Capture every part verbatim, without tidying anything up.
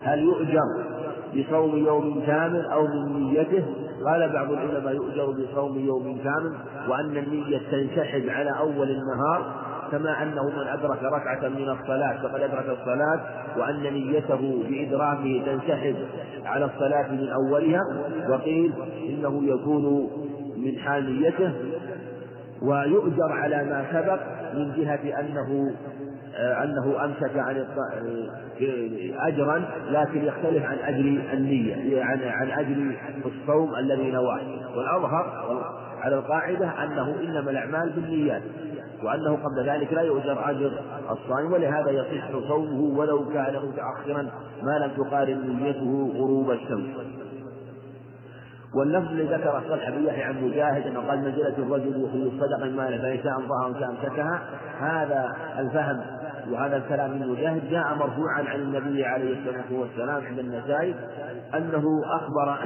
هل يؤجر بصوم يوم كامل أو من نيته؟ قال بعض العلماء يؤجر بصوم يوم كامل، وأن النية تنسحب على أول النهار، كما أنه من أدرك ركعة من الصلاة فقد أدرك الصلاة، وأن نيته بإدراكه تنسحب على الصلاة من أولها. وقيل إنه يكون من حال نيته. ويؤجر على ما سبق من جهة أنه أنه أمسك عن أجرا، لكن يختلف عن أجر النية، عن عن أجر الصوم الذي نواه. والأظهر على القاعدة أنه إنما الأعمال بالنيات، وأنه قبل ذلك لا يؤجر أجر الصائم، ولهذا يصح صومه ولو كان متأخرا ما لم تقارن نيته غروب الشمس. واللفظ الذي ذكر الصلح بن يحيى عن مجاهد انه قال منزلة الرجل يخرج الصدقة من ماله فإن شاء أمضاها وإن شاء أمسكها، هذا الفهم وهذا الكلام من مجاهد جاء مرفوعا عن النبي عليه الصلاة والسلام عند النسائي أنه أخبر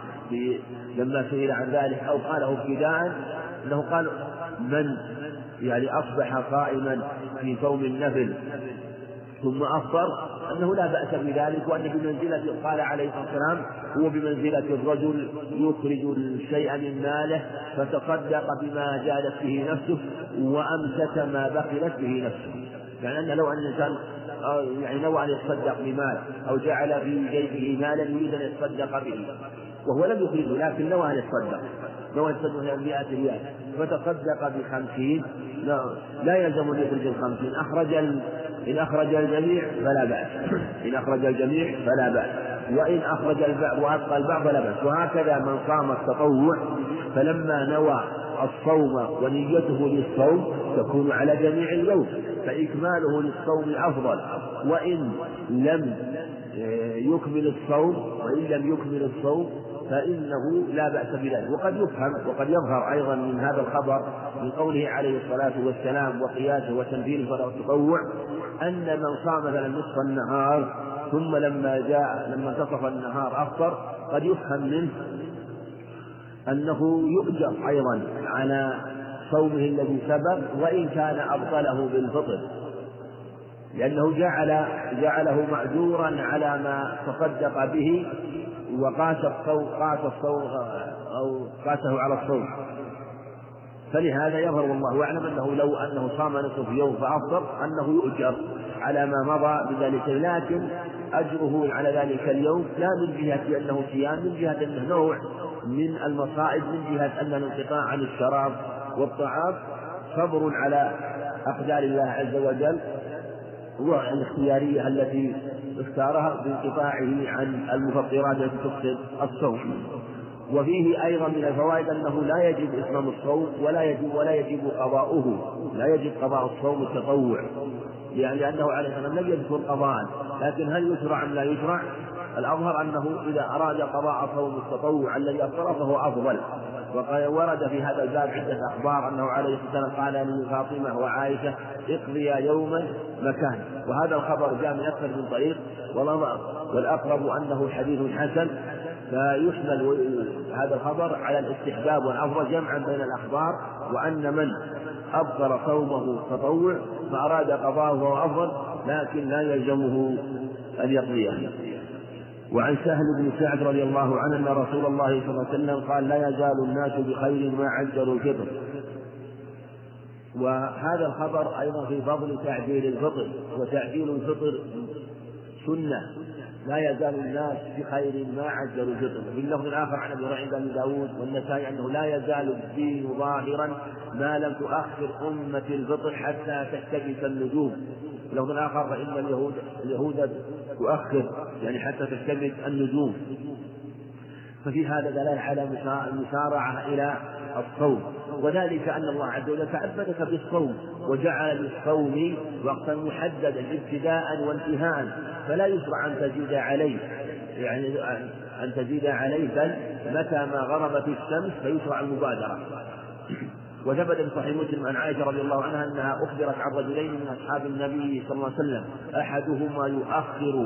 لما سئل عن ذلك أو قاله ابتداء أنه قال من يعني أصبح صائما في صوم النفل ثم أفطر أنه لا بأس بذلك، وأن بمنزلة قال عليه الصلاة والسلام هو بمنزلة الرجل يخرج الشيء من ماله فتصدق بما جادت به نفسه وأمسك ما بخلت به نفسه. يعني أن لو أن الإنسان يعني نوى أن يتصدق بمال أو جعل في جيبه مالا يريد أن يتصدق به وهو لم يخرجه لكن نوى أن يتصدق نوى أن يتصدق بمئة ريال فتصدق بخمسين لا, لا يلزم أن يخرج الخمسين. أخرج إن أخرج الجميع فلا بأس إن أخرج الجميع فلا بأس وإن أخرج البعض وأبقى البعض فلا بأس. وهكذا من صام التطوع فلما نوى الصوم ونيته للصوم تكون على جميع اليوم فإكماله للصوم أفضل، وإن لم يكمل الصوم وإن لم يكمل الصوم فإنه لا بأس بذلك. وقد يفهم وقد يظهر أيضا من هذا الخبر من قوله عليه الصلاة والسلام وقياسه وتنفيذه صلاة التطوع أن من صام مثلا نصف النهار ثم لما جاء لما انتصف النهار أفطر قد يفهم منه أنه يؤجر أيضا على صومه الذي سبق وإن كان أبطله بالفطر، لأنه جعل جعله معذورا على ما تصدق به وقاس الصوم قاس الصوم أو قاسه على الصوم. فلهذا يظهر والله أعلم أنه لو أنه صام نصف يوم فأفطر أنه يؤجر على ما مضى بذلك، لكن أجره على ذلك اليوم لا من جهة أنه صيام، من جهة أنه نوع من المصائب، من جهة أن الانقطاع عن الشراب والطعام صبر على أقدار الله عز وجل والاختيارية التي اختارها بانقطاعه عن المفطرات التي تفسد الصوم. وفيه أيضا من الفوائد أنه لا يجب إتمام الصوم ولا يجب ولا يجب قضاؤه لا يجب قضاء الصوم التطوع، يعني لأنه عليه الصلاة والسلام لم يذكر قضاء، لكن هل يشرع أم لا يشرع؟ الأظهر أنه إذا أراد قضاء صوم التطوع الذي أفطره فهو أفضل. وقد ورد في هذا الباب عدة أخبار أنه عليه الصلاة والسلام قال لفاطمة وعائشة اقضيا يوما مكان، وهذا الخبر جاء من أكثر من طريق والأقرب أنه حديث حسن، فيحمل هذا الخبر على الاستحباب والأفضل جمعا بين الأخبار، وأن من أبطل صومه تطوع فأراد قضاءه فهو أفضل لكن لا يلزمه أن يقضيه. وعن سهل بن سعد رضي الله عنه أن رسول الله صلى الله عليه وسلم قال لا يزال الناس بخير ما عجلوا الفطر. وهذا الخبر أيضا في فضل تعجيل الفطر، وتعجيل الفطر سنة، لا يزال الناس بخير ما عجلوا الفطر. في اللفظ الآخر عن أبي هريرة عند أبي داود والنسائي أنه لا يزال الدين ظاهرا ما لم تؤخر أمة الفطر حتى تشتبك النجوم. في اللفظ الآخر فإن اليهود اليهود تؤخر يعني حتى تشتبك النجوم. ففي هذا دلالة على المسارعة إلى الصوم، وذلك أن الله عز وجل تعبدك بالصوم وجعل للصوم وقتا محددا ابتداء وانتهاء، فلا يشرع أن تزيد عليه يعني أن تزيد عليه بل متى ما غربت الشمس فيشرع المبادرة. وثبت في صحيح مسلم عن عائشة رضي الله عنها أنها أخبرت عن رجلين من أصحاب النبي صلى الله عليه وسلم أحدهما يؤخر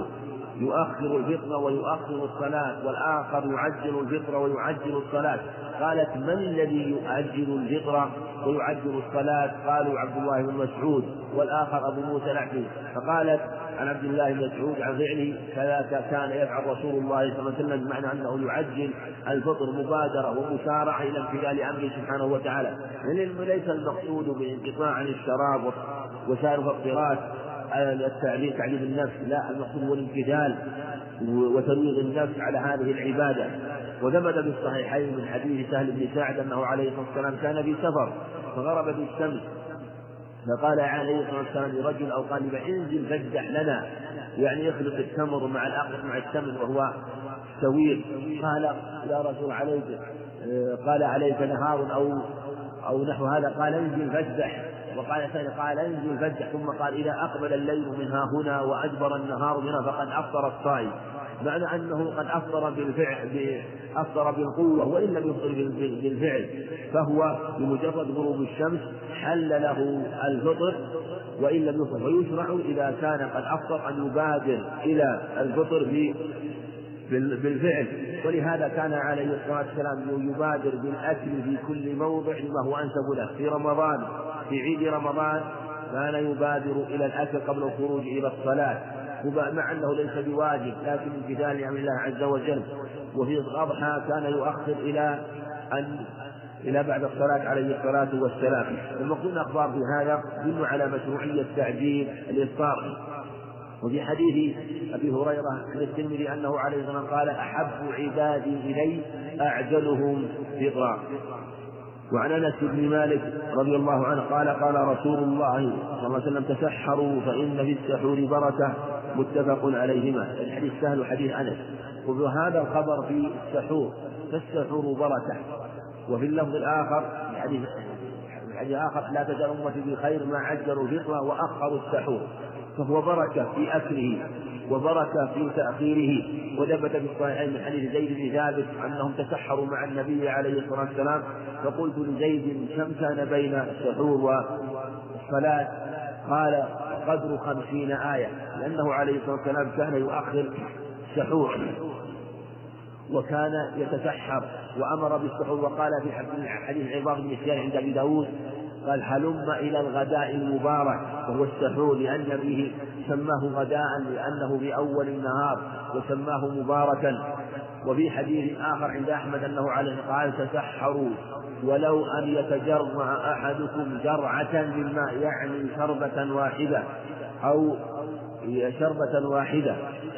يؤخر الفطر ويؤخر الصلاة، والآخر يعجل الفطر ويعجل الصلاة. قالت: من الذي يؤجل الفطر ويعجل الصلاة؟ قالوا: عبد الله بن مسعود، والآخر أبو موسى الأشعري. فقالت عن عبد الله بن مسعود عن فعله: كذا كان يفعل رسول الله صلى الله عليه وسلم، بمعنى أنه يعجل الفطر مبادرة ومسارعة إلى امتثال أمره سبحانه وتعالى. ليس المقصود بانقطاع عن الشراب وسائر الفطرات التعليم تعليم النفس، لا، المقصود هو الامتثال وترويض النفس على هذه العبادة. وثبت في الصحيحين من حديث سهل بن سعد أنه عليه الصلاة والسلام كان في سفر فغربت الشمس، فقال عليه الصلاة والسلام لرجل أو قال: انزل فاجدح لنا، يعني يخلط التمر مع الأقط مع التمر وهو سوير. قال: يا رسول عليك قال عليك نهار أو أو نحو هذا. قال: انزل فاجدح. وقال ثاني قال: انزل فاجدح. ثم قال: إذا أقبل الليل من ها هنا وأدبر النهار منها فقد أفطر الصائم، معنى أنه قد أفطر بالفعل، أفطر بالقوة وإن لم يفطر بالفعل، فهو بمجرد غروب الشمس حل له الفطر وإن لم يفطر. ويشرع إذا كان قد أفطر أن يبادر إلى الفطر بالفعل، ولهذا كان عليه الصلاة والسلام يبادر بالأكل في كل موضع لما هو أنسب له. في رمضان في عيد رمضان كان يبادر إلى الأكل قبل الخروج إلى الصلاة، مع أنه ليس بواجب لكن امتثال لأمر الله عز وجل. وفي الأضحى كان يؤخر إلى أن إلى بعد الصلاة عليه الصلاة والسلام. المقصود الأخبار في هذا يدل على مشروعية تعجيل الإفطار. وفي حديث أبي هريرة عن الترمذي أنه عليه الصلاة والسلام قال: أحب عبادي إلي أعجلهم فطرا. وعن أنس بن مالك رضي الله عنه قال: قال رسول الله صلى الله عليه وسلم: تسحروا فإن في السحور بركة. متفق عليهما. الحديث سهل وحديث أنس. وهذا الخبر في السحور، فالسحور بركة. وفي اللفظ الآخر الحديث الحديث الآخر: لا تزال أمتي بخير ما عجلوا الفطر وأخروا السحور. فهو بركة في أكله وبركة في تأخيره. وثبت في الصحيحين من حديث زيد بن ثابت أنهم تسحروا مع النبي عليه الصلاة والسلام، فقلت لزيد: كم كان بين السحور والصلاة؟ قال: قدر خمسين آية، لأنه عليه الصلاة والسلام كان يؤخر السحور وكان يتسحر وأمر بالسحور. وقال في حديث عباد بن سيار عند أبي داود: قال: هلم إلى الغداء المبارك، وهو السحور، لأن به سماه غداء لأنه في أول النهار وسماه مباركا. وفي حديث آخر عند أحمد أنه عليه قال: تسحروا ولو أن يتجرع أحدكم جرعة من ماء، يعني شربة واحدة أو شربة واحدة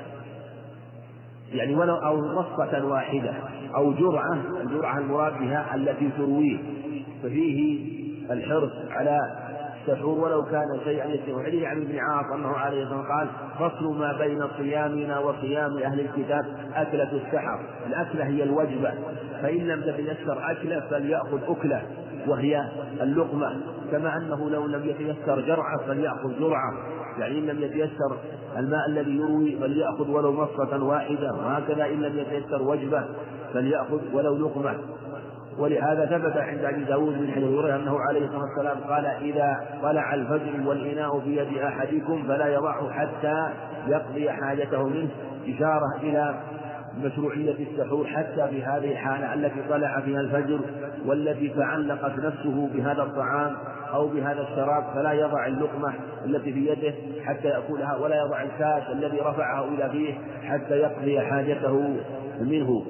يعني ولو أو نصفة واحدة أو جرعة. الجرعة المراد بها التي ترويه، ففيه الحرص على السحور ولو كان شيئا يسيرا. حديث عن ابن عاص أنه عليه الصلاة والسلام قال: فصل ما بين صيامنا وصيام أهل الكتاب أكلة السحر. الأكلة هي الوجبة، فإن لم تتيسر أكلة فليأخذ أكلة وهي اللقمة، كما أنه لو لم يتيسر جرعة فليأخذ جرعة، يعني إن لم يتيسر الماء الذي يروي فليأخذ ولو مصة واحدة، وهكذا إن لم يتيسر وجبة فليأخذ ولو لقمة. ولهذا ثبت عند أبي داود من حديث هريرة أنه عليه الصلاة والسلام قال: إذا طلع الفجر والإناء في يد أحدكم فلا يضعه حتى يقضي حاجته منه، إشارة إلى مشروعية السحور حتى في هذه الحالة التي طلع فيها الفجر والتي تعلقت نفسه بهذا الطعام أو بهذا الشراب، فلا يضع اللقمة التي في يده حتى يأكلها، ولا يضع الكاس الذي رفعه إلى فيه حتى يقضي حاجته منه.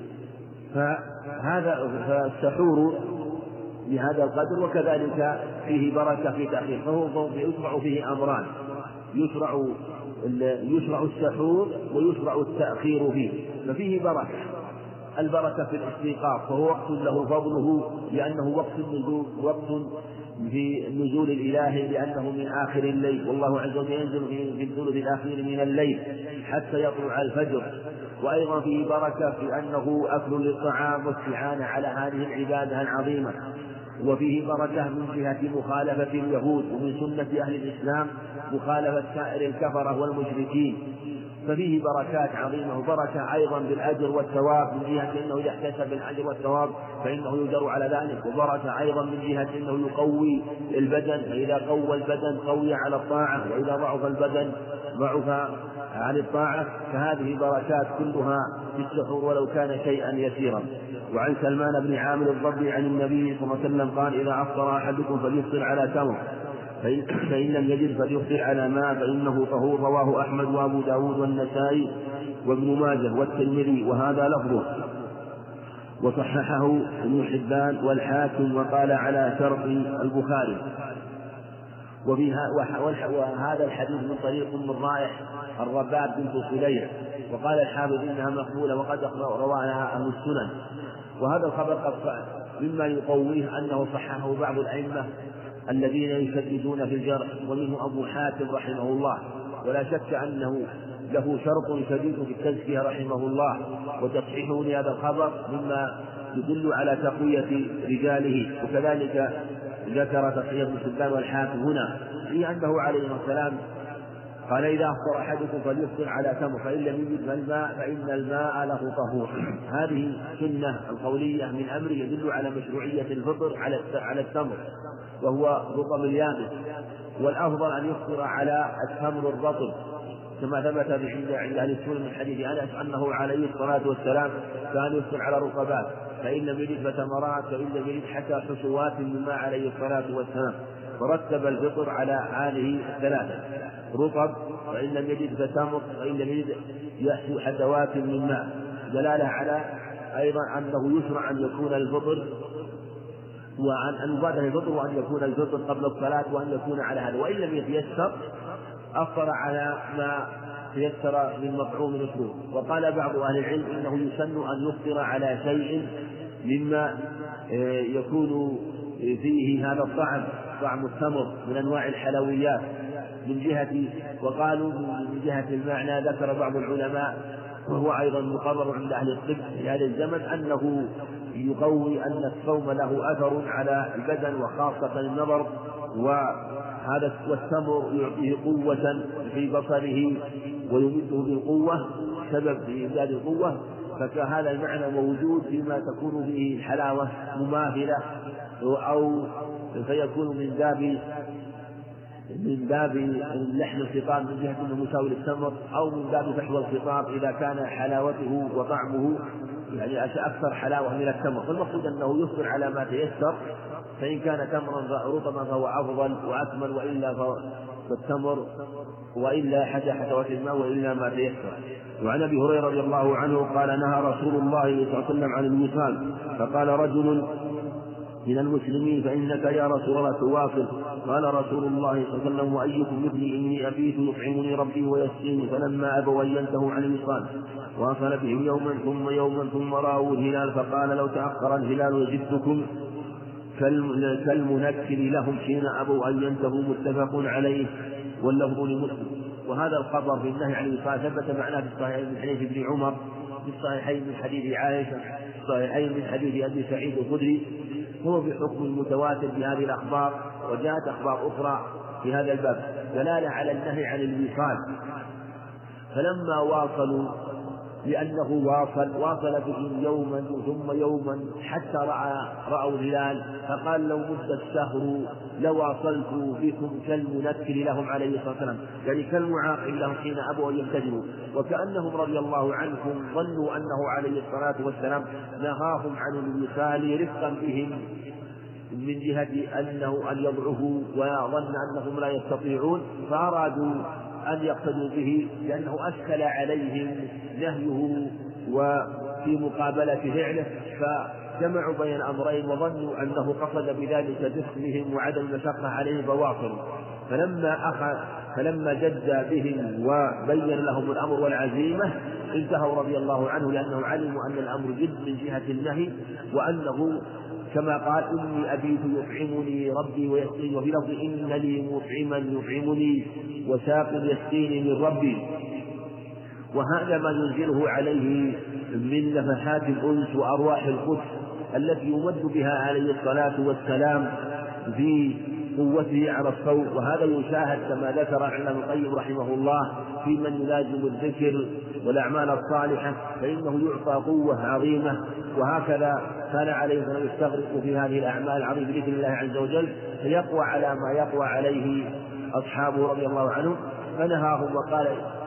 فهذا فالسحور بهذا القدر، وكذلك فيه بركة في تأخير. فهو يشرع فيه أمران: يشرع يشرع السحور ويشرع التأخير فيه. ففيه بركة، البركة في الاستيقاظ، فهو وقت له فضله لأنه وقت النزول، وقت في النزول الإلهي لأنه من آخر الليل، والله عز وجل ينزل في الثلث الأخير من الليل حتى يطلع الفجر. وأيضا فيه بركة في أنه أكل للطعام واستعانة على هذه العبادة العظيمة. وفيه بركة من جهة مخالفة اليهود، ومن سنة أهل الإسلام مخالفة سائر الكفرة والمشركين، ففيه بركات عظيمة. وبركة أيضا بالأجر والثواب من جهة أنه إذا احتسب الأجر والثواب فإنه يجر على ذلك. وبركة أيضا من جهة أنه يقوي البدن، فإذا قوى البدن قوي على الطاعة، وإذا ضعف البدن ضعف عن الطاعة فهذه بركات كلها في السحور ولو كان شيئا يسيرا. وعن سلمان بن عامر الضبي عن النبي صلى الله عليه وسلم قال: إذا أفطر أحدكم فليفطر على تمر، فإن, فإن لم يجد فليفطر على ماء فإنه طهور. رواه أحمد وأبو داود والنسائي وابن ماجه والترمذي وهذا لفظه، وصححه ابن حبان والحاكم وقال على شرط البخاري. وهذا الحديث من طريق من رائح الرباب بنت صليح، وقال الحافظ إنها مقبولة وقد رواها أهل السنن. وهذا الخبر قد مما يقويه أنه صححه بعض الأئمة الذين يشددون في الجرح، ومنه أبو حاتم رحمه الله، ولا شك أنه له شرط شديد في التزكية رحمه الله، وتصحيحه لهذا الخبر مما يدل على تقوية رجاله. وكذلك ذكر تصحيح ابن حبان والحاكم هنا في أنه عليه السلام قال: إذا أفطر أحدكم فليفطر على تمر، فإن لم يجد الماء فإن الماء له طهور. هذه سنة القولية من أمر يدل على مشروعية الفطر على التمر وهو رطب اليابس، والأفضل أن يفطر على التمر الرطب كما ثبت عند أهل السنة من حديث أنس أنه عليه الصلاة والسلام كان يفطر على رطبات، فإن لم يجد فتمرات، فإن لم يجد حتى حشوات مما عليه الصلاة والسلام، فرتب الفطر على هذه الثلاثة: رطب، فإن لم يجد فتمر، فإن لم يجد يحشو حشوات من ماء، دلالة على أيضا أنه يشرع أن يكون الفطر وأن أن يبادر الفطر وأن يكون الفطر قبل الصلاة وأن يكون على هذا. وإن لم يتيسر أفطر على ما تيسر من مطعوم الأسلوب. وقال بعض أهل العلم إنه يسن أن يفطر على شيء مما يكون فيه هذا الطعم، طعم التمر من أنواع الحلويات من جهة، وقالوا من جهة المعنى ذكر بعض العلماء وهو أيضا مقرر عند أهل الطب في هذا الزمن أنه يقوي أن الصوم له أثر على البدن وخاصة النظر، وهذا والتمر يعطيه قوة في بصره ويمده بالقوة سبب في إمداد القوة، فهذا المعنى موجود فيما تكون به الحلاوة مماثلة، أو فيكون من باب من باب لحن الخطاب من جهة أنه مساوي للتمر، أو من باب فحوى الخطاب إذا كان حلاوته وطعمه يعني أكثر حلاوة من التمر. فالمقصود أنه يصبر على ما تيسر، فإن كان تمرا رطبا فهو أفضل وأكمل، وإلا فالتمر وإلا حتى حشوات الماء وإلا ما تيسر. وعن أبي هريرة رضي الله عنه قال: نهى رسول الله صلى الله عليه وسلم عن الوصال، فقال رجل من المسلمين: فإنك يا رسول الله تواصل. قال رسول الله صلى الله عليه وسلم: وأيكم مثلي إني أبيت يطعمني ربي ويسقيني. فلما أبوا أن ينتهوا عن الوصال واصل بهم يوما ثم يوما ثم رأوا الهلال، فقال: لو تأخر الهلال لجدتكم كالمنكر لهم حين أبوا أن ينتهوا. متفق عليه واللفظ لمسلم. وهذا الخبر في النهي عن الوصال ثبت معناه في الصحيحين من حديث ابن عمر، في الصحيحين من حديث عائشة، في الصحيحين من حديث أبي سعيد الخدري، هو بحكم المتواتر بهذه الأخبار. وجاءت أخبار أخرى في هذا الباب دلالة على النهي عن الوصال. فلما واصلوا لأنه واصل واصل بهم يوما ثم يوما حتى رأى رأوا الهلال، فقال: لو مد الشهر لواصلت بكم كالمنكر لهم عليه الصلاة والسلام، يعني كالمعاقب لهم حين أبوا أن يلتزموا. وكأنهم رضي الله عنهم ظنوا أنه عليه الصلاة والسلام نهاهم عن الوصال رفقا بهم من جهة أنه أن يضعفوا وظن أنهم لا يستطيعون، فأرادوا أن يقتدوا به لأنه أشكل عليهم نهيه وفي مقابلة فعله، فجمعوا بين الأمرين وظنوا أنه قصد بذلك جسمهم وعدم المشقة عليهم فواصلوا. فلما أخذ فلما جد بهم وبين لهم الأمر والعزيمة انتهوا رضي الله عنه، لأنهم علموا أن الأمر جد من جهة النهي، وأنه كما قال: إني أبيت يطعمني ربي ويسقيني، وفي لفظ: إن لي مطعما يطعمني وساق يسقيني من ربي. وهذا ما ينزله عليه من نفحات الأنس وأرواح القدس التي يمد بها عليه الصلاة والسلام في قوته على الصوت. وهذا يشاهد كما ذكر عن ابن القيم رحمه الله في من يلازم الذكر والأعمال الصالحة، فإنه يعطى قوة عظيمة. وهكذا كان عليه السلام يستغرق في هذه الأعمال العظيمة بإذن الله عز وجل، فيقوى على ما يقوى عليه أصحابه رضي الله عنهم، فنهاهم وقال: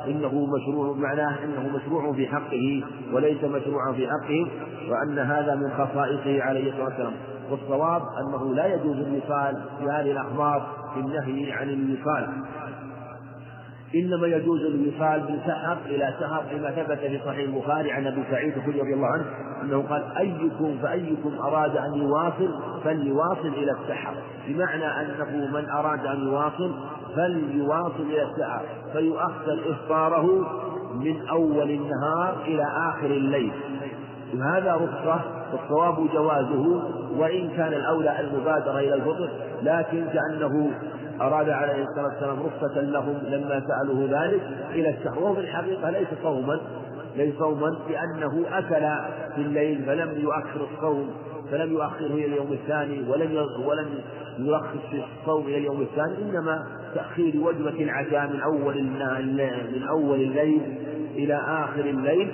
إنه مشروع، معناه إنه مشروع في حقه وليس مشروعا في حقه، وأن هذا من خصائصه عليه الصلاة والسلام. والصواب أنه لا يجوز الوصال في هذه الأخبار في النهي عن الوصال، إنما يجوز الوصال بالسحر إلى سحر، كما ثبت في صحيح البخاري عن أبي سعيد الخدري رضي الله عنه أنه قال: أيكم فأيكم أراد أن يواصل فليواصل إلى السحر، بمعنى أنه من أراد أن يواصل فليواصل إلى السحر فيؤخر إفطاره من أول النهار إلى آخر الليل، وهذا رخصة، والصواب جوازه، وإن كان الأولى المبادرة إلى الفطر، لكن كأنه أراد عليه الصلاة والسلام رخصة لهم لما سألوه ذلك إلى السحر، وهو في الحقيقة ليس صوما ليس صوما لأنه أكل في الليل فلم يؤخر الصوم فلم يؤخره إلى اليوم الثاني، ولم ولم يرخص في الصوم إلى اليوم الثاني، إنما تأخير وجبة العشاء من أول من أول الليل إلى آخر الليل،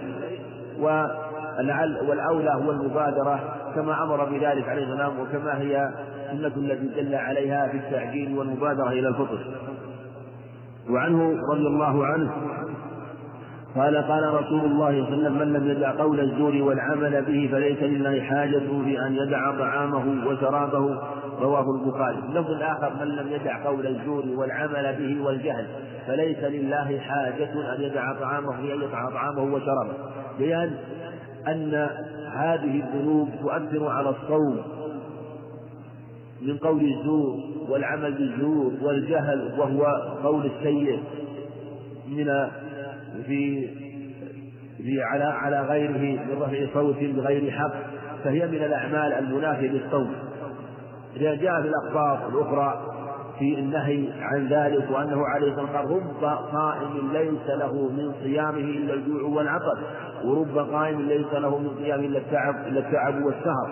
والأولى هو المبادرة كما أمر بذلك عليه السلام، وكما هي سنة التي دل عليها في التعجيل والمبادرة إلى الفطر. وعنه رضي الله عنه قال: قال رسول الله صلى الله عليه وسلم: من لم يدع قول الزور والعمل به فليس لله حاجة في أن يدع طعامه وشرابه. رواه البخاري. اللفظ الآخر: من لم يدع قول الزور والعمل به والجهل فليس لله حاجة أن يدع طعامه أن يدع طعامه وشرابه، بيان أن هذه الذنوب تؤثر على الصوم من قول الزور والعمل بالزور والجهل، وهو قول السيء من في في على على غيره من رفع صوت بغير حق، فهي من الأعمال المنافية للصوم. إذا جاء في الأخبار الأخرى في النهي عن ذلك، وأنه عليه الصلاة والسلام: رب صائم ليس له من صيامه إلا الجوع والعطش، ورب قائم ليس له من صيامه إلا التعب إلا التعب والسهر.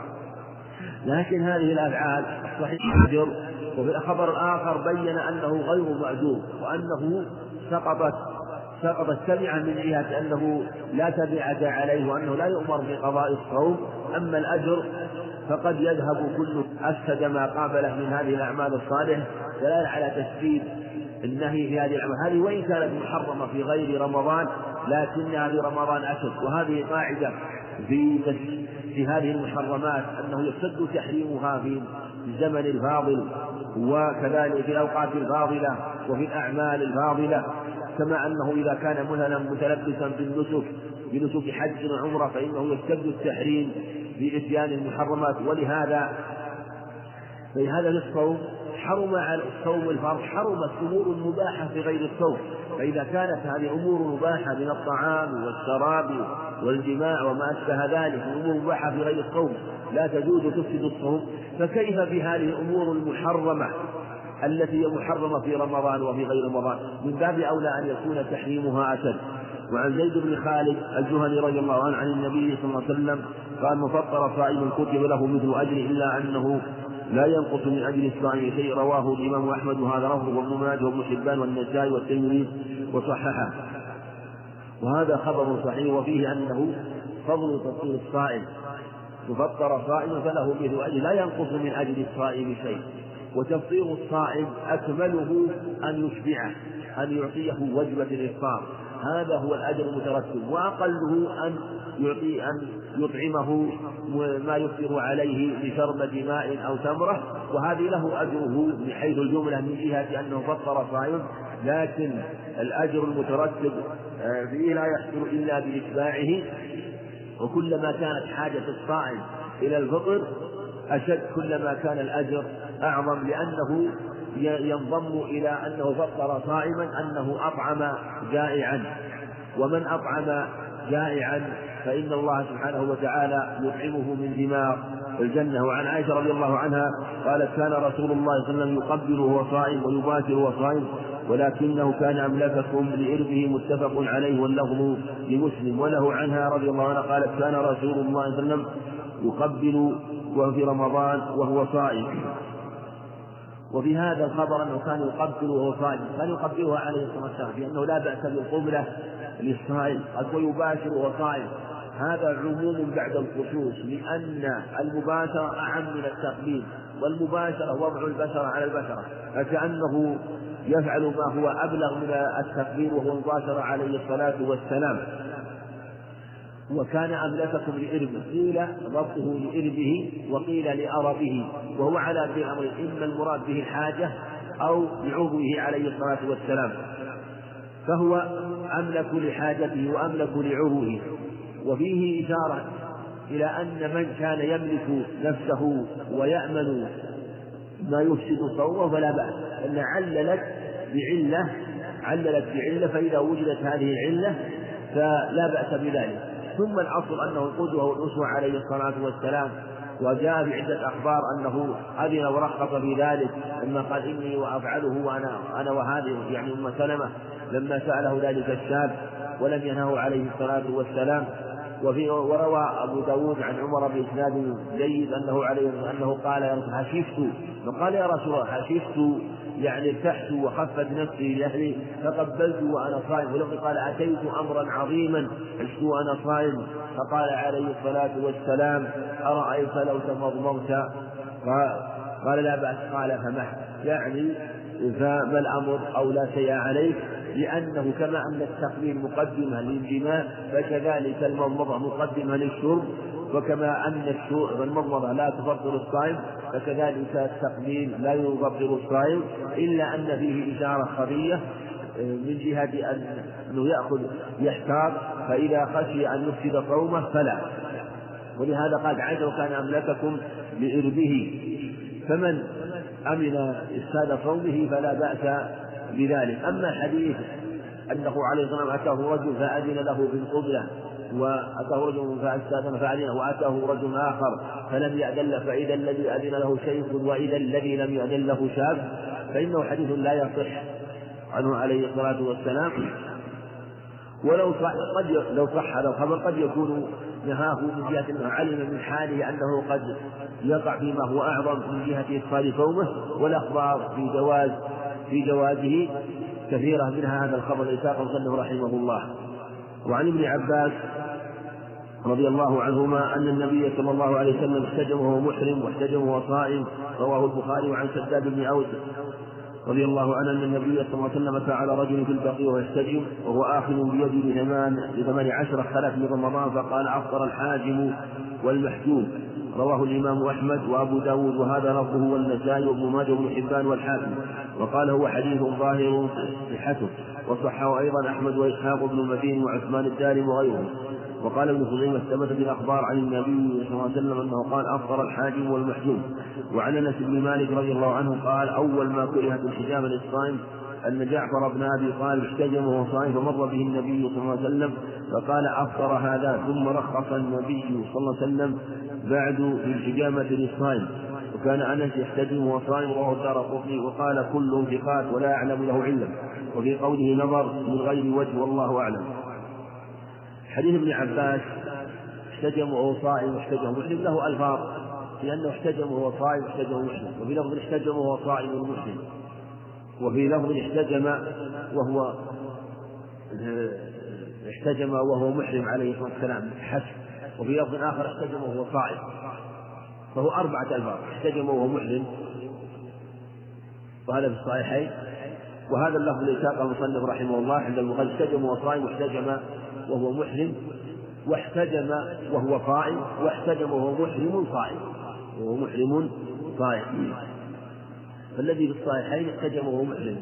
لكن هذه الأفعال صحيح أجر، وفي الخبر الآخر بين أنه غير مأجور، وأنه سقطت سقطت تبعا من جهة أنه لا تبعة عليه، وأنه لا يؤمر بقضاء الصوم. أما الأجر فقد يذهب كل أفسد ما قابله من هذه الأعمال الصالحة، دلالة على تسديد النهي في هذه الأعمال هذه، وإن كانت محرمة في غير رمضان لكنها في رمضان أشد. وهذه قاعدة في في هذه المحرمات أنه يشد تحريمها في الزمن الفاضل، وكذلك في الأوقات الفاضلة وفي الأعمال الفاضلة، كما أنه إذا كان مثلا متلبسا بالنسك بنسك حج وعمرة فإنه يشتد التحريم بإتيان المحرمات. ولهذا في هذا الصوم حرم على الصوم الفرض حرمت أمور مباحة في غير الصوم، فإذا كانت هذه أمور مباحة من الطعام والشراب والجماع وما أشبه ذلك أمور مباحة في غير الصوم لا تجوز تفسد الصوم، فكيف في هذه الأمور المحرمة التي هي محرمة في رمضان وفي غير رمضان؟ من باب أولى أن يكون تحريمها أشد. وعن زيد بن خالد الجهني رضي الله عنه عن النبي صلى الله عليه وسلم قال: من فطر صائم كتب له مثل أجره إلا أنه لا ينقص من أجل الصائم شيء. رواه الإمام أحمد، وهذا لفظه وابن ماجه وابن حبان والنسائي والترمذي وصححه. وهذا خبر صحيح، وفيه أنه فضل تفطير الصائم، تفطر صائم فله مثل أجر لا ينقص من أجل الصائم شيء. وتفطير الصائم أكمله أن يشبعه، أن يعطيه وجبة الإفطار، هذا هو الأجر المترتب، وأقله أن يعطي أن يطعمه ما يفطر عليه بشربة ماء أو تمرة، وهذه له أجره من حيث الجملة من جهة أنه فطر صائم، لكن الأجر المترتب فيه لا يحصل إلا بإتباعه. وكلما كانت حاجة الصائم إلى الفطر أشد كلما كان الأجر أعظم، لأنه ينضم إلى أنه فطر صائما أنه أطعم جائعا، ومن أطعم جائعا فإن الله سبحانه وتعالى يطعمه من ثمار الجنة. وعن عائشة رضي الله عنها قالت: كان رسول الله صلى الله عليه وسلم يقبل وهو صائم ويباشر وهو صائم، ولكنه كان أملككم لإربه، متفق عليه واللفظ لمسلم. وله عنها رضي الله عنها قالت: كان رسول الله صلى الله عليه وسلم يقبل وهو في رمضان وهو صائم. وفي هذا الخبر أنه كان يقبل وهو صائم، كان يقبلها عليه الصلاة والسلام لأنه لا بأس بالقبلة للصائم، ويباشر وهو صائم، هذا عموم بعد الخصوص، لأن المباشرة أعم من التقبيل، والمباشرة وضع البشرة على البشرة، فكأنه يفعل ما هو أبلغ من التكبير وهو مباشرة عليه الصلاة والسلام. وكان أملككم لإربه، قيل ضبطه لإربه وقيل لأربه، وهو على هذه الأمر، إما المراد به الحاجة أو لعضوه عليه الصلاة والسلام، فهو أملك لحاجته وأملك لعضوه. وفيه إشارة إلى أن من كان يملك نفسه ويأمن ما يفسد صومه فلا بأس، أن عللت بعلة عللت بعلة فإذا وجدت هذه العلة فلا بأس بذلك. ثم الأصل أنه القدوة والأسوة عليه الصلاة والسلام، وجاء في عدة أخبار أنه أذن ورخص في ذلك لما قال إني وأفعله وأنا أنا وهذه يعني أم سلمة لما سأله ذلك الشاب ولم ينهه عليه الصلاة والسلام. وفي وروى أبو داود عن عمر بإسناد جيد أنه عليه أنه قال يا رسول حشفت، فقال يا رسول الله حشفت يعني ارتحت وخفت نفسي لأهلي فقبلت وأنا صائم، ولقد قال أتيت أمرا عظيما عشت وأنا صائم، فقال عليه الصلاة والسلام أرأيت لو تمضمضت؟ قال لا بأس، قال فمح، يعني فما الأمر أو لا شيء عليك، لأنه كما أن التقبيل مقدمة للجماع فكذلك المضمضة مقدمة للشرب، وكما أن المضمضة لا تفطر الصائم فكذلك التقبيل لا يفطر الصائم، إلا أن فيه إشارة خفية من جهة أنه يأخذ يحتاط، فإذا خشي أن يفسد صومه فلا. ولهذا قال عز وكان أملككم لإربه، فمن أمن إفساد صومه فلا بأس بذلك. أما حديث أنه عليه الصلاة والسلام أتاه رجل فأذن له بالقبلة وأتاه رجل فأستأذن فأذن وأتاه رجل آخر فلم يأذن له، فإذا الذي أذن له شيخ وإذا الذي لم يأذن له شاب، فإنه حديث لا يصح عنه عليه الصلاة والسلام. ولو صح قد لو صح هذا الخبر قد يكون نهاه من جهة أنه علم من حاله أنه قد يقع فيما هو أعظم من جهة إفساد صومه، والأخبار في جواز في جوازه كثيرة، منها هذا الخبر الذي ساقه المصنف رحمه الله. وعن ابن عباس رضي الله عنهما أن النبي صلى الله عليه وسلم احتجم وهو محرم واحتجم وهو صائم، رواه البخاري. وعن شداد بن أوس رضي الله عنه أن النبي صلى الله عليه وسلم أتى على رجل في البقيع وهو يحتجم وهو آخذ بيده بثمان بثمان عشرة خلف من رمضان، فقال أفطر الحاجم والمحجوم، رواه الإمام أحمد وأبو داود، وهذا لفظه والنسائي وابن ماجه وابن حبان والحاكم، وقال هو حديث ظاهر صحته، وصحه أيضا أحمد وإسحاق بن المدين وعثمان الدارمي وغيره. وقال ابن خزيمة ثبت بالأخبار عن النبي صلى الله عليه وسلم أنه قال أفطر الحاجم والمحجوم. وعن أنس بن مالك رضي الله عنه قال أول ما كرهت الحجامة للصائم أن جعفر بن أبي طالب احتجم وهو صائم فمر به النبي صلى الله عليه وسلم فقال أفطر هذا، ثم رخص النبي صلى الله عليه وسلم بعد في الحجامة للصائم. وكان أنس يحتجم وهو صائم، رواه الدارقطني، وقال كلهم ثقات ولا أعلم له علم، وفي قوله نظر من غير وجه والله أعلم. حديث ابن عباس احتجم وهو صائم واحتجم محرم له ألفاظ، لأنه احتجم وهو صائم واحتجم محرم، وفي لفظ احتجم وهو صائم ومحرم، وفي لفظ احتجم وهو احتجم وهو محرم عليه الصلاة والسلام حسب، وفي لفظ آخر احتجم وهو صائم، فهو أربعة ألفاظ: احتجم وهو محرم، وهذا في الصحيحين. وهذا اللفظ الذي ساقه المصنف رحمه الله عند البخاري احتجم وهو صائم واحتجم وهو محرم، واحتجم وهو صائم، واحتجم وهو محرم صائم، وهو محرم صائم. فالذي في الصحيحين احتجم وهو محرم،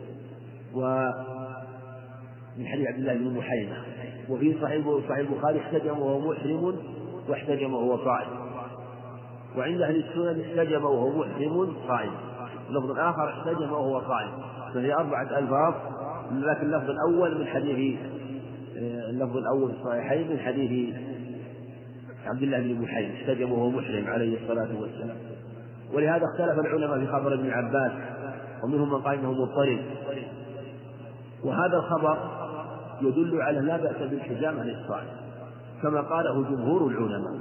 ومن حديث عبد الله بن محيمة. وفي صحيح صحيح البخاري احتجم وهو محرم واحتجم وهو صائم. وعند أهل السنن احتجم وهو محرم صائم، اللفظ الآخر احتجم وهو صائم، فهي أربعة ألفاظ. لكن اللفظ الأول من حديث اللفظ الأول في الصحيحين من حديث عبد الله بن محيمة احتجم وهو محرم عليه الصلاة والسلام. ولهذا اختلف العلماء في خبر ابن عباس، ومنهم من قال انه مضطرب، وهذا الخبر يدل على لا بأس بالحجامة للصائم كما قاله جمهور العلماء.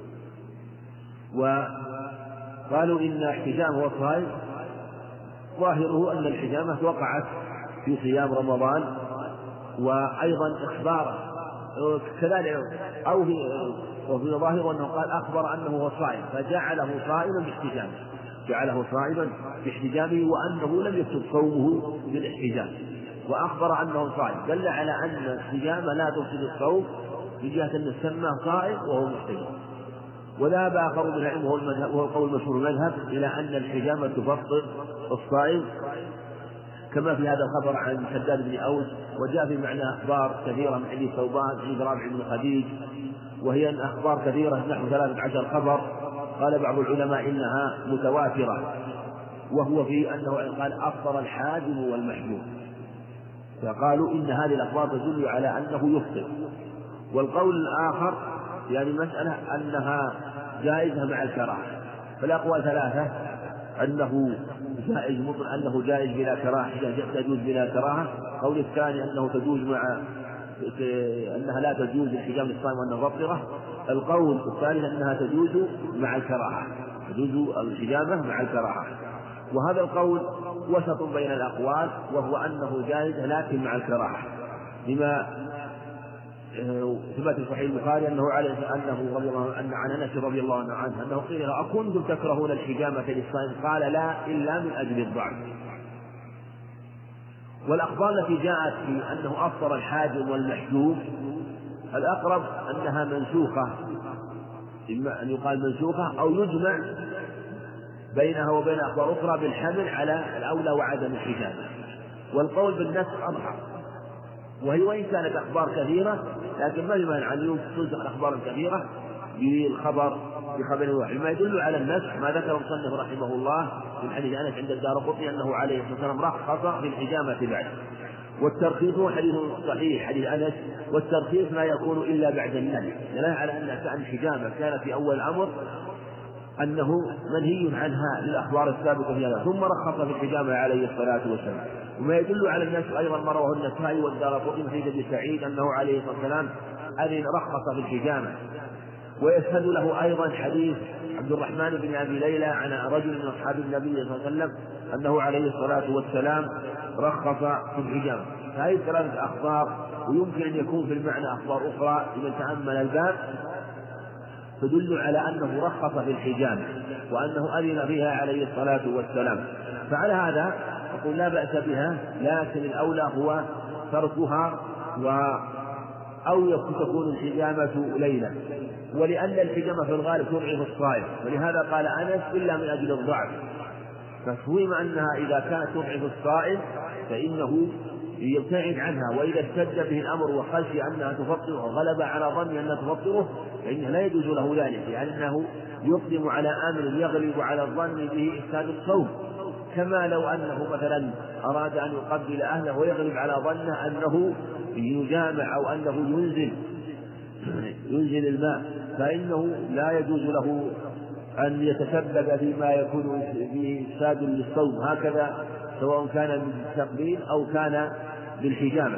وقالوا إن احتجامه الصائم ظاهره أن الحجامة وقعت في صيام رمضان، وأيضا إخباره كذلك، أو في وفي ظاهره أنه قال أخبر أنه هو صائم فجعله صائما باحتجامه، جعله صائما باحتجامه وأنه لم يكتب صومه بالاحتجام، وأخبر أنه صائم، دل على أن الحجامة لا تفسد الصوم من جهة أن سماه صائم وهو محتجم. وذهب آخر من العلم وهو القول المشهور المذهب إلى أن الحجامة تفطر الصائم، كما في هذا الخبر عن شداد بن أوس، وجاء في معنى أخبار كثيرة من حديث ثوبان عند رابع بن خديج، وهي أخبار كثيرة نحو ثلاثة عشر خبر. قال بعض العلماء إنها متواترة، وهو في أنه قال أفطر الحاجم والمحجوم، فقالوا إن هذه الأخبار تدل على أنه يفطر. والقول الآخر يعني مسألة أنها جائزة مع الكراهة، فالأقوال ثلاثة: أنه جائز مطلق، أنه جائز بلا كراهة، تجوز بلا كراهة. قول الثاني أنه تجوز مع أنها لا تجوز الحجام الصائم وأنها مفطرة. القول الثالث أنها تجوز مع الكراهة، تجوز الحجامة مع الكراهة. وهذا القول وسط بين الأقوال، وهو أنه جائز لكن مع الكراهة، لما ثبت في صحيح البخاري أنه عليه أنه رضي الله عنه عن أنس رضي الله عنه أنه قيل: أكنتم تكرهون الحجامة للصائم؟ قال: لا، إلا من أجل الضعف. والأخبار التي جاءت في أنه أفطر الحاجم والمحجوم الأقرب أنها منسوخة، إما أن يقال منسوخة أو يجمع بينها وبين أخبار أخرى بالحمل على الأولى وعدم الحجامة. والقول بالنسخ أضحى، وهي وإن كانت أخبار كثيرة لكن ما يمنع أن تنسخ الأخبار الكثيرة بالخبر بخبر واحد. ما يدل على النسخ ما ذكر المصنف رحمه الله من حديث أنس عند الدارقطني أنه عليه الصلاة والسلام رخص في الحجامة بعد. والترخيص هو حديث صحيح حديث أنس، والترخيص لا يكون إلا بعد النهي، دلالة على أن الحجامة كان في أول الأمر أنه منهي عنها للأخبار السابقة في هذا، ثم رخص في الحجامة عليه الصلاة والسلام. وما يدل على الناس أيضا ما رواه النسائي والدارقطني في حديث سعيد أنه عليه الصلاة والسلام أذن رخص في الحجامة. ويشهد له أيضا حديث عبد الرحمن بن أبي ليلى عن رجل من أصحاب النبي صلى الله عليه وسلم أنه عليه الصلاة والسلام رخص في الحجامة. فهذه ثلاثة أخبار، ويمكن أن يكون في المعنى أخبار أخرى لمن تأمل الباب تدل على أنه رخص في الحجامة وأنه أذن بها عليه الصلاة والسلام. فعلى هذا أقول لا بأس بها، لكن الأولى هو تركها و أو تكون الحجامة ليلة، ولأن الحجامة في الغالب تضعف الصائم، ولهذا قال أنس: إلا من أجل الضعف. ففهم أنها إذا كانت تضعف الصائم فإنه يبتعد عنها، وإذا اشتد به الأمر وخشي أنها تفطره وغلب على ظنه أنها تفطره فإنه لا يجوز له ذلك، لأنه يقدم على أمر يغلب على الظن به إفساد الصوم، كما لو أنه مثلا أراد أن يقبل أهله ويغلب على ظنه أنه يجامع أو أنه ينزل ينزل الماء، فإنه لا يجوز له أن يتسبب فيما يكون به إفساد للصوم، هكذا سواء كان بالتقبيل أو كان بالحجامة.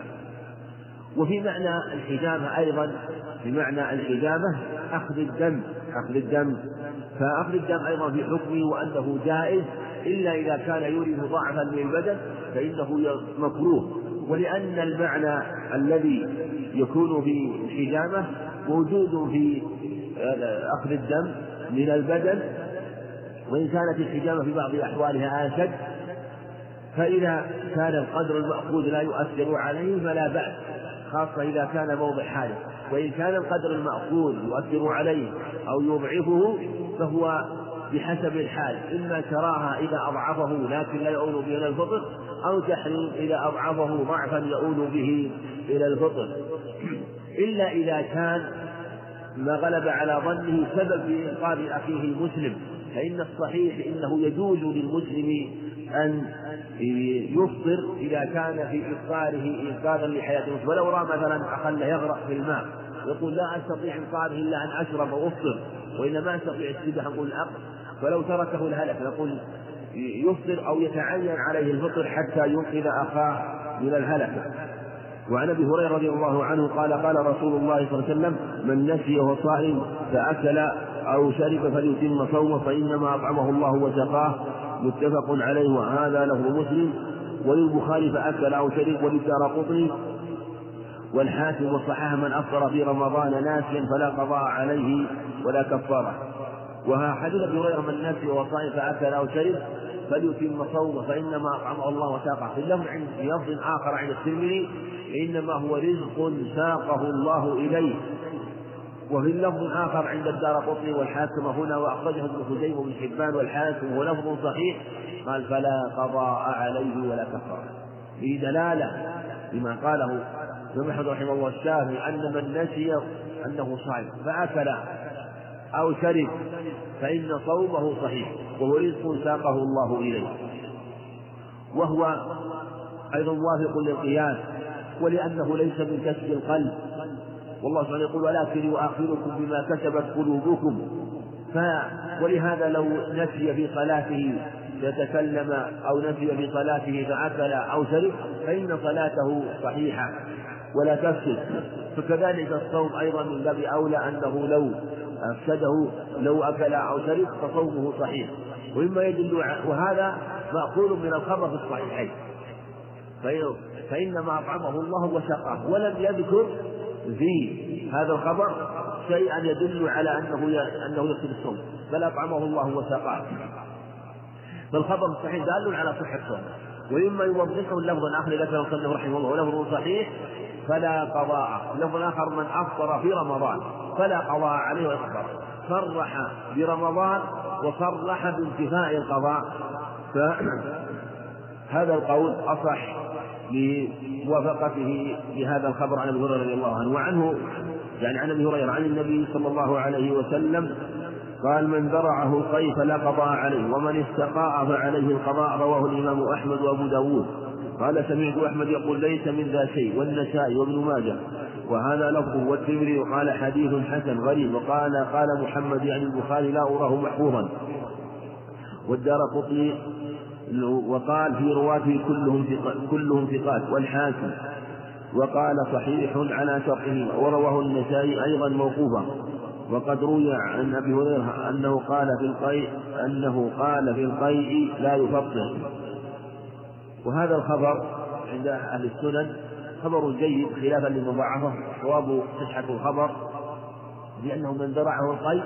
وفي معنى الحجامة أيضا بمعنى الحجامة أخذ الدم أخذ الدم فأخذ الدم أيضا في حكمه وأنه جائز، إلا إذا كان يورث ضعفا للبدن فإنه مكروه. ولأن المعنى الذي يكون في الحجامة موجود في أخذ الدم من البدن، وإن كانت الحجامة في بعض أحوالها أشد، فإذا كان القدر المأخوذ لا يؤثر عليه فلا بأس، خاصة إذا كان موضع حاجة. وإن كان القدر المأخوذ يؤثر عليه أو يضعفه فهو بحسب الحال، إما كراهة إذا أضعفه لكن لا يؤول به إلى الفطر، أو تحريم إذا أضعفه ضعفا يؤول به إلى الفطر، إلا إذا كان ما غلب على ظنه سبب في إنقاذ أخيه المسلم، فإن الصحيح إنه يجوز للمسلم أن يفطر إذا كان في إفطاره إنقاذا لحياته، ولو رأى مثلا أخل يغرق في الماء يقول لا أستطيع إنقاذه إلا أن أشرب وأفطر، وإلا ما أستطيع السباحة نقول الأقل، فلو تركه الهلك نقول يفطر أو يتعين عليه الفطر حتى ينقذ أخاه من الهلك. وعن ابي هريره رضي الله عنه قال قال رسول الله صلى الله عليه وسلم: من نسي وهو صائم فاكل او شرب فليتم صومه فانما اطعمه الله وسقاه، متفق عليه وهذا له مسلم. وللبخاري فاكل او شرب، وللدارقطني والحاكم وصححه من افطر في رمضان ناسيا فلا قضاء عليه ولا كفاره. وها حديث ابي هريره من نسي وصائم فاكل او شرب فليتم صومه فانما اطعمه الله وساقه. في لفظ في لفظ اخر عند الترمذي انما هو رزق ساقه الله اليه. وفي اللفظ آخر عند الدارقطني والحاكم هنا وأخرجه ابن خزيمة وابن حبان والحاكم ولفظ صحيح قال فلا قضاء عليه ولا كفارة، في دلالة لما قاله ابن أحمد رحمه الله الشافعي أن من نسي أنه صائم فأكل أو شرب فإن صومه صحيح وهو رزق ساقه الله إليه، وهو أيضا موافق للقياس ولأنه ليس من كسب القلب، والله سبحانه يقول ولكن يؤاخذكم بما كسبت قلوبكم. ف ولهذا لو نسي في صلاته يتكلم أو نسي في صلاته فأكل أو شرب فإن صلاته صحيحة ولا تفسد. فكذلك الصوم أيضا من باب أولى أنه لو أفسده لو أكل أو شرب فصومه صحيح. ومما يدل وهذا مأخوذ من الخبر في الصحيحين فإنما أطعمه الله وسقاه، ولم يذكر في هذا الخبر شيئا يدل على أنه أنه يقصد الصوم بل أطعمه الله وسقاه. فالخبر الصحيح دال على صحة الصوم. وإما يوضحه اللفظ الآخر ذكره المصنف رحمه الله ولفظ صحيح فلا قضاء. اللفظ الآخر من أفطر في رمضان فلا قضاء عليه ولا كفارة، صرح برمضان وصرح بانتفاء القضاء، فهذا القول أصح لموافقته لهذا الخبر عن ابي هريره رضي الله عنه. وعنه يعني عن ابي هريره عن النبي صلى الله عليه وسلم قال من ذرعه القيء فلا قضاء عليه ومن استقاء فعليه القضاء. رواه الامام احمد وابو داود. قال سمعت احمد يقول ليس من ذا شيء، والنسائي وابن ماجه وهذا لفظه، والترمذي وقال حديث حسن غريب، وقال قال محمد يعني البخاري لا اراه محفوظا، والدارقطني وقال في رواته كلهم كلهم ثقات، والحاكم وقال صحيح على شرطه، ورواه النسائي أيضا موقوفا. وقد روي عن أبي هريرة أنه قال في القيء أنه قال في القيء لا يفطر. وهذا الخبر عند أهل السنن خبر جيد خلافا لمضاعفه، صواب صحة الخبر لأنه من ذرعه القيء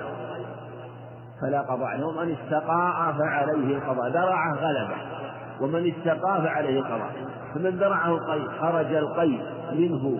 فلا قضاء عليه، ومن استقاء فعليه القضاء. ذرعه غلبه ومن استقاء فعليه القضاء، فمن ذرعه القيء خرج القيء منه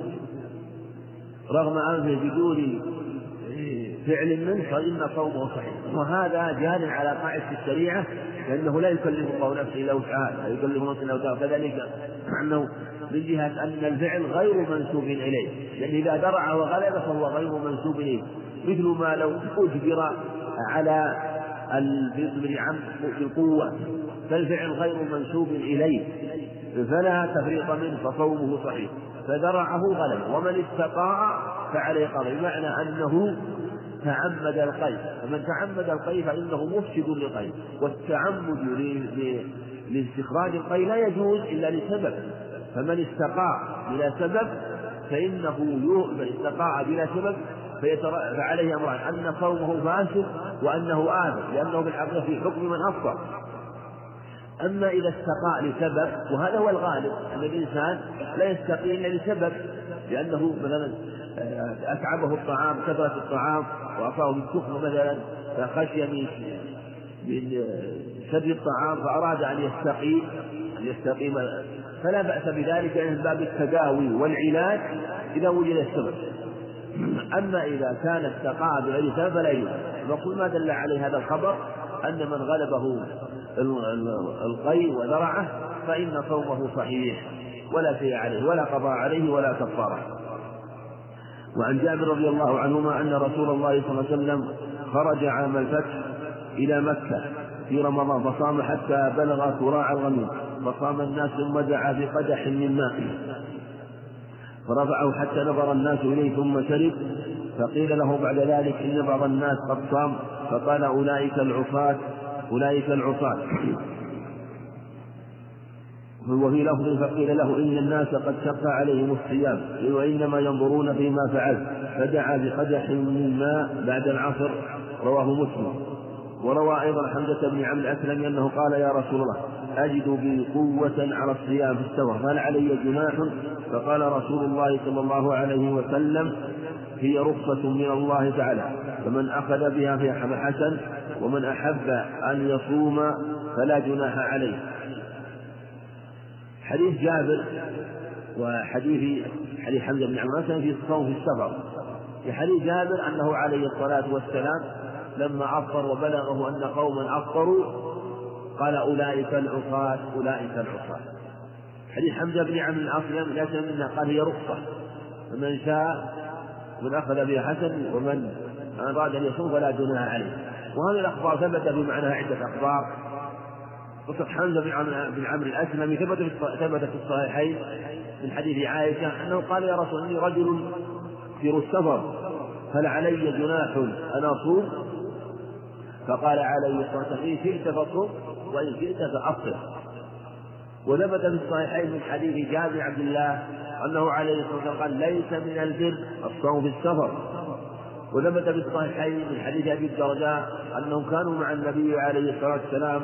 رغم أنفه بدون فعل منه فإن صومه صحيح. وهذا جار على قاعدة الشريعة لأنه لا يكلف الله نفسه إلا وسعها، لا يكلف نفسه إلا وسعها. كذلك أنه من جهة أن الفعل غير منسوب إليه، لأن إذا ذرعه وغلبه فهو غير منسوب إليه، مثل ما لو أجبر على الفطر عن القوة فالفعل غير منسوب إليه فلا تفريط منه فصومه صحيح. فذرعه غلبه ومن استقاء فعليه قضاء، بمعنى أنه تعمد القيء، فمن تعمد القيء فإنه مفسد للقيء، والتعمد لاستخراج القيء لا يجوز إلا لسبب، فمن استقاء بلا سبب فإنه استقاء بلا سبب فعليه أمران: أن صومه فاسد وأنه آثم، لأنه بالحقيقة في حكم من أفطر. أما إذا استقاء لسبب، وهذا هو الغالب أن الإنسان لا يستقي إلا لسبب، لأنه مثلا أتعبه الطعام كثرة الطعام وأعطاه بالسخن مثلا فخشي من من شد الطعام فأراد أن يستقي أن يستقيم فلا بأس بذلك من باب التداوي والعلاج إذا وجد السبب. أما إذا كان استقاء بغير سبب فلا يجوز. نقول ما دل عليه هذا الخبر أن من غلبه القيء وذرعه فإن صومه صحيح ولا شيء عليه ولا قضاء عليه ولا كفارة. وعن جابر رضي الله عنهما أن رسول الله صلى الله عليه وسلم خرج عام الفتح إلى مكة في رمضان فصام حتى بلغ كراع الغميم، فصام الناس ثم دعا بقدح من ماء فرفعه حتى نظر الناس إليه ثم شرب، فقيل له بعد ذلك إن بعض الناس قد صام، فقال أولئك العصاة أولئك العصاة. وفي لفظ فقيل له إن الناس قد شق عليهم الصيام وإنما ينظرون فيما فعل، فدعا بقدح من ماء بعد العصر. رواه مسلم. وروى أيضا حمزة بن عمرو الأسلمي أنه قال يا رسول الله أجد بي قوة على الصيام في السفر هل علي جناح؟ فقال رسول الله صلى الله عليه وسلم هي رخصة من الله تعالى، فمن أخذ بها فهي حسن، ومن أحب أن يصوم فلا جناح عليه. حديث جابر وحديث حديث حمزة بن عمرو في الصوم في السفر. في حديث جابر أنه عليه الصلاة والسلام لما أفطر وبلغه أن قوما أفطروا قال أولئك العصاة أولئك العصاة. حديث حمزة بن عمرو الأصلم ليس منا، قال هي رخصة، فمن شاء من أخذ بها حسن، ومن أراد أن يصوم فلا جناح عليه. وهذه الأخبار ثبت بمعناها عدة أخبار. قصة حمزة بن عمرو الأسلمي ثبت في الصحيحين من حديث عائشة أنه قال يا رسول الله رجل في السفر هل علي جناح أن أصوم؟ فقال عليه الصلاة والسلام إن شئت فصوم وإن شئت فأفطر. وثبت في الصحيحين من حديث جابر عبد الله أنه عليه الصلاة والسلام قال ليس من البر الصوم في السفر. وثبت في الصحيحين من حديث أبي الدرداء أنهم كانوا مع النبي عليه الصلاة والسلام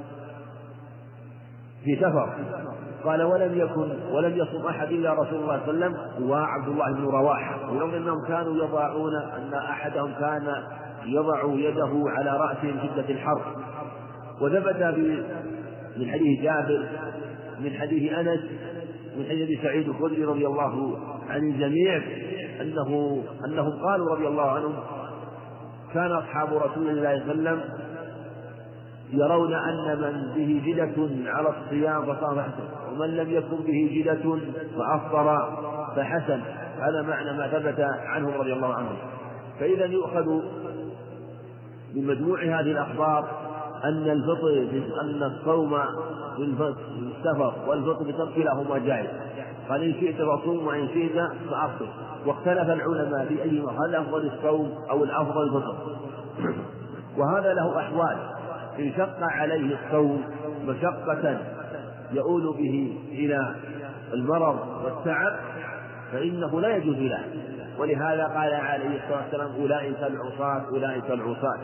في سفر، قال ولم يكن ولم يصم أحد إلا رسول الله صلى الله عليه وسلم وعبد الله بن رواحة، ولو أنهم كانوا يضعون أن أحدهم كان يضع يده على رأسه من شدة الحر. وثبت من حديث جابر من حديث أنس من حديث أبي سعيد الخدري رضي الله عن الجميع أنه أنهم قالوا رضي الله عنهم كان أصحاب رسول الله صلى الله عليه وسلم يرون أن من به جدة على الصيام فصام فحسن، ومن لم يكن به جدة فأفطر فحسن. هذا معنى ما ثبت عنهم رضي الله عنهم. فإذا يؤخذ من مجموع هذه الأخبار أن الفطر أن الصوم في السفر والفطر بترك كلاهما جائز. قال إن شئت فصوم وإن شئت فأفطر. واختلف العلماء في أي هل أفضل الصوم أو الأفضل الفطر، وهذا له أحوال. إن شق عليه الصوم مشقة يؤول به إلى المرض والتعب فإنه لا يجوز له، ولهذا قال عليه الصلاة والسلام أولئك العصاة أولئك العصاة.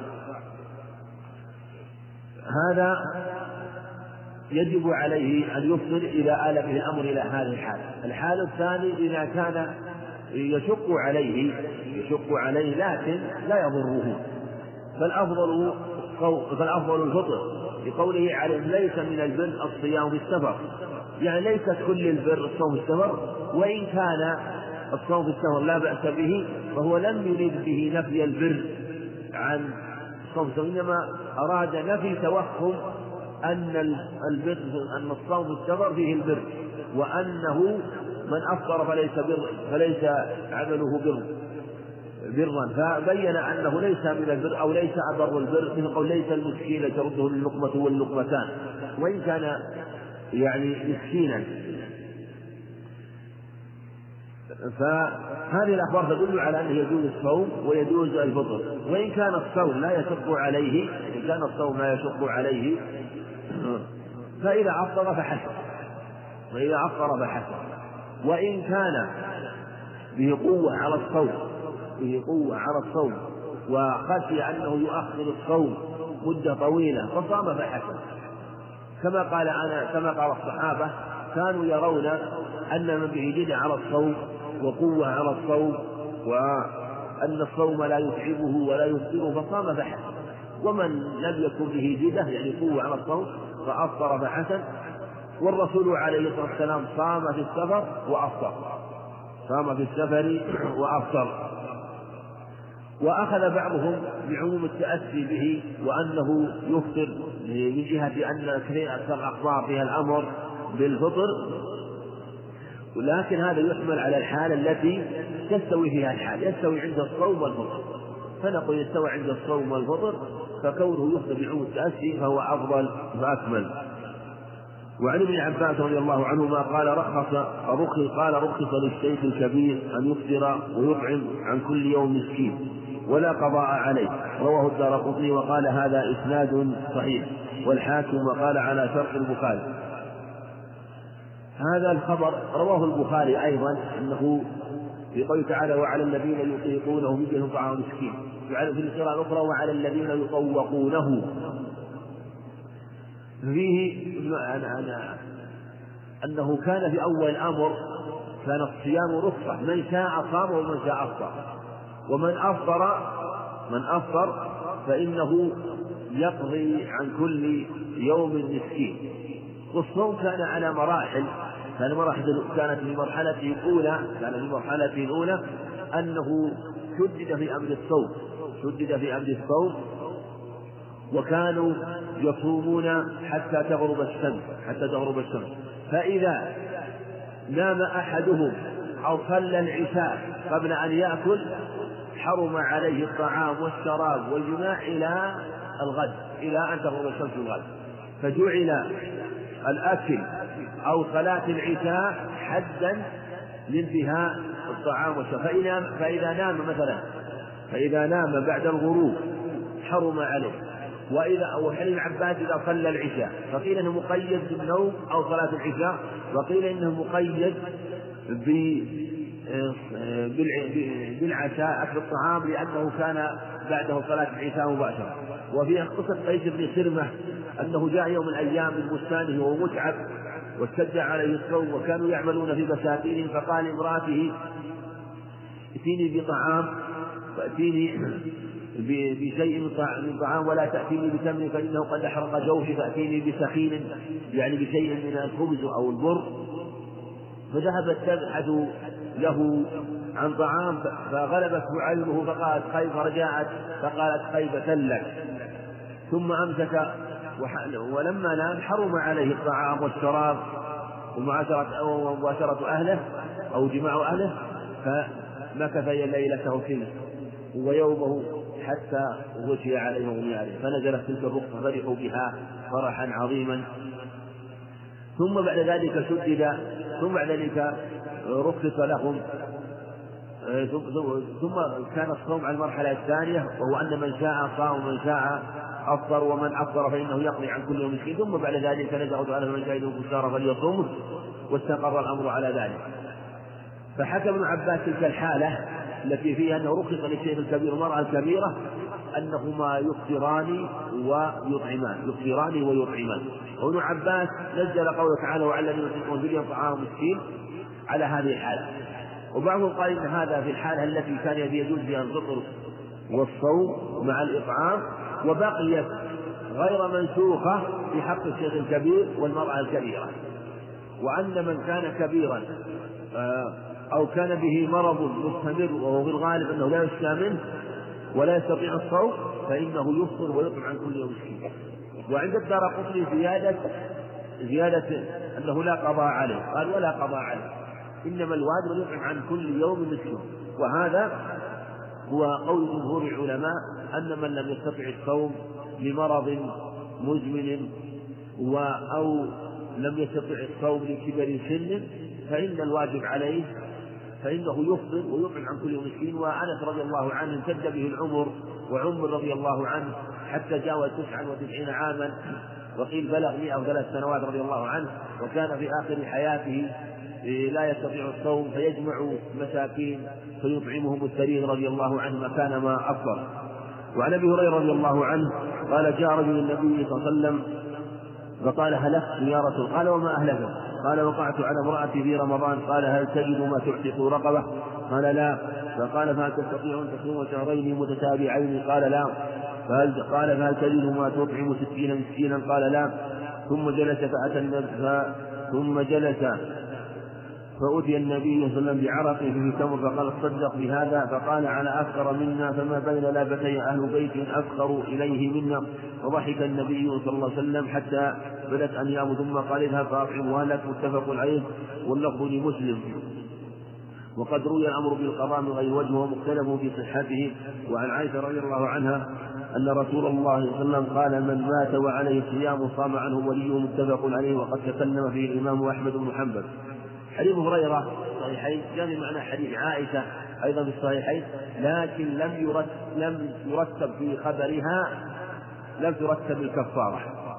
هذا يجب عليه أن يفطر إذا آل به الأمر إلى هذه الحال. الحال الثاني إذا كان يشق عليه يشق عليه لكن لا يضره فالأفضل فالأفضل الفطر، لقوله عليه ليس من البر الصيام في السفر، يعني ليست كل البر الصوم في السفر، وإن كان الصوم في السفر لا بأس به فهو لم يريد به نفي البر عن الصوم في السفر، إنما أراد نفي توهم أن البر أن الصوم في السفر فيه البر، وأنه من أفطر فليس بر فليس عمله بر برا، فبين أنه ليس من البر أو ليس أبر البر، مثل قول ليس المسكين ترده اللقمة واللقمتان، وإن كان يعني مسكينا. فهذه الأخبار تدل على أنه يجوز الصوم ويجوز الفطر، وإن كان الصوم لا يشق عليه إن كان الصوم لا يشق عليه فإذا أفطر فحسن وإذا أفطر فحسن وإن كان به قوة على الصوم به قوة على الصوم وخشي أنه يؤخر الصوم مدة طويلة فصام فحسن، كما قال أنا كما قال الصحابة كانوا يرون أن من به جدة على الصوم وقوة على الصوم وأن الصوم لا يتعبه ولا يفطره فصام فحسن، ومن لم يكن به جدة يعني قوة على الصوم فأفطر فحسن. والرسول عليه الصلاة والسلام صام في السفر وأفطر صام في السفر وأفطر. وأخذ بعضهم بعموم التأسي به وأنه يفطر من جهة أن كثير أكثر الأخبار فيها الأمر بالفطر، ولكن هذا يحمل على الحالة التي تستوي فيها الحال، يستوي عند الصوم والفطر، فنقول يستوي عند الصوم والفطر فكونه يفطر بعموم التأسي فهو أفضل وأكمل. وعن ابن عباس رضي الله عنهما قال رخص رخص قال رخص للشيخ الكبير أن يفطر ويطعم عن كل يوم مسكين ولا قضاء عليه، رواه الدارقطني وقال هذا إسناد صحيح، والحاكم وقال على شرط البخاري. هذا الخبر رواه البخاري أيضا أنه في قوله تعالى وعلى الذين يطيقونه فدية طعام مسكين، في القراءة الأخرى وعلى الذين يطوقونه، فيه أنه كان في أول الأمر كان الصيام رخصة، من شاء صام ومن شاء أفطر، ومن أفطر من أفطر فإنه يقضي عن كل يوم مسكين. والصوم كان على مراحل، كان مراحل كانت في مرحلته الأولى كان في مرحلته الأولى أنه شدد في أمر الصوم شدد في أمر الصوم وكانوا يصومون حتى تغرب الشمس حتى تغرب الشمس فإذا نام أحدهم أو صلى العشاء قبل أن يأكل حرم عليه الطعام والشراب والجماع إلى الغد إلى أن تغرب الشمس الغد. فجعل الأكل أو صلاة العشاء حدا لانتهاء الطعام والشراب. فإذا, فإذا نام مثلا فإذا نام بعد الغروب حرم عليه. وإذا أو حلم عباس إذا صلى العشاء فقيل إنه مقيد بالنوم أو صلاة العشاء، وقيل إنه مقيد بالعشاء أكل الطعام لأنه كان بعده صلاة العشاء مباشرة. وفي قصة قيس بن خرمة أنه جاء يوم من الأيام من بستانه وهو متعب واشتد عليه الصوم وكانوا يعملون في بساتين، فقال امرأته ائتيني بطعام فأتيني بشيء من طعام ولا تأتيني بتمر فإنه قد أحرق جوفي، فأتيني بسخين يعني بشيء من الخبز أو البر. فذهبت تبحث له عن طعام فغلبته علمه فقالت خيب فرجعت فقالت خيبة لك. ثم أمسك ولما نام حرم عليه الطعام والشراب ومباشرة أهله أو جماع أهله، فمكث ليلته فيه ويومه حتى غشي عليه وغمي عليه. فنزلت تلك الرخصة فرحوا بها فرحا عظيما. ثم بعد ذلك شدد ثم بعد ذلك رخص لهم ثم كان الصوم على المرحلة الثانية، وهو أن من شاء صام ومن شاء أفطر ومن أفطر فإنه يقضي عن كل يوم مسكين. ثم بعد ذلك نزل تعالى من شهد الكفار فليصومه، واستقر الأمر على ذلك. فحكى ابن عباس تلك الحالة التي فيها أنه رخص للشيخ الكبير والمرأة الكبيرة أنهما يفطران ويطعمان يفطران ويطعمان. وابن عباس نزل قوله تعالى وعلى الذين يطيقون فدية طعام مسكين على هذه الحالة. وبعضهم قال إن هذا في الحالة التي كان يجوز فيها الفطر والصوم مع الإطعام، وبقيت غير منسوخة في حق الشيخ الكبير والمرأة الكبيرة. وأن من كان كبيرا أو كان به مرض مستمر وهو في الغالب أنه لا يشفى منه ولا يستطيع الصوم فإنه يفطر ويطعم عن كل يوم مسكين. وعند الدارقطني زيادة زيادة أنه لا قضاء عليه، قال ولا قضاء عليه إنما الواجب أن يطعم عن كل يوم مسكين. وهذا هو قول جمهور العلماء أن من لم يستطع الصوم لمرض مزمن أو لم يستطع الصوم لكبر سن فإن الواجب عليه فإنه يفطر ويطعم عن كل يوم مسكين. وأنس رضي الله عنه امتد به العمر وعمر رضي الله عنه حتى جاوز تسعا وتسعين عاما، وقيل بلغ مئة وثلاث سنوات رضي الله عنه، وكان في آخر حياته لا يستطيع الصوم فيجمع مساكين فيطعمهم السرير رضي الله عنه مكان ما أفطر. وعن أبي هريرة رضي الله عنه قال جاء رجل النبي صلى الله عليه وسلم فقال هلكت يا رسول، قال وما أهلكت؟ قال وقعت على امرأتي في رمضان، قال هل تجد ما تعتق رقبة؟ قال لا. فقال فهل تستطيع أن تصوم شهرين متتابعين؟ قال لا. فهل قال فهل تجد ما تطعم ستين مسكينا؟ قال لا. ثم جلس فأتى النبي ثم جلس فأتي النبي صلى الله عليه وسلم بعرق فيه تمر فقال تصدق بهذا، فقال على أفقر منا فما بين لابتي أهل بيت أفقر إليه منا. وضحك النبي صلى الله عليه وسلم حتى بدت أنياب ثم قال اذهب فأطعم ولك، متفق عليه واللفظ لمسلم. وقد روي الأمر بالقضاء من غير وجه ومختلف في صحته. وعن عائشة رضي الله عنها أن رسول الله صلى الله عليه وسلم قال من مات وعليه صيام صام عنه وليه، متفق عليه. وقد تكلم فيه الإمام أحمد بن حنبل. حديث هريرة الصحيحين جاء معنى حديث عائشة أيضا في الصحيحين، لكن لم يرتب, لم يرتب في خبرها لم ترتب الكفارة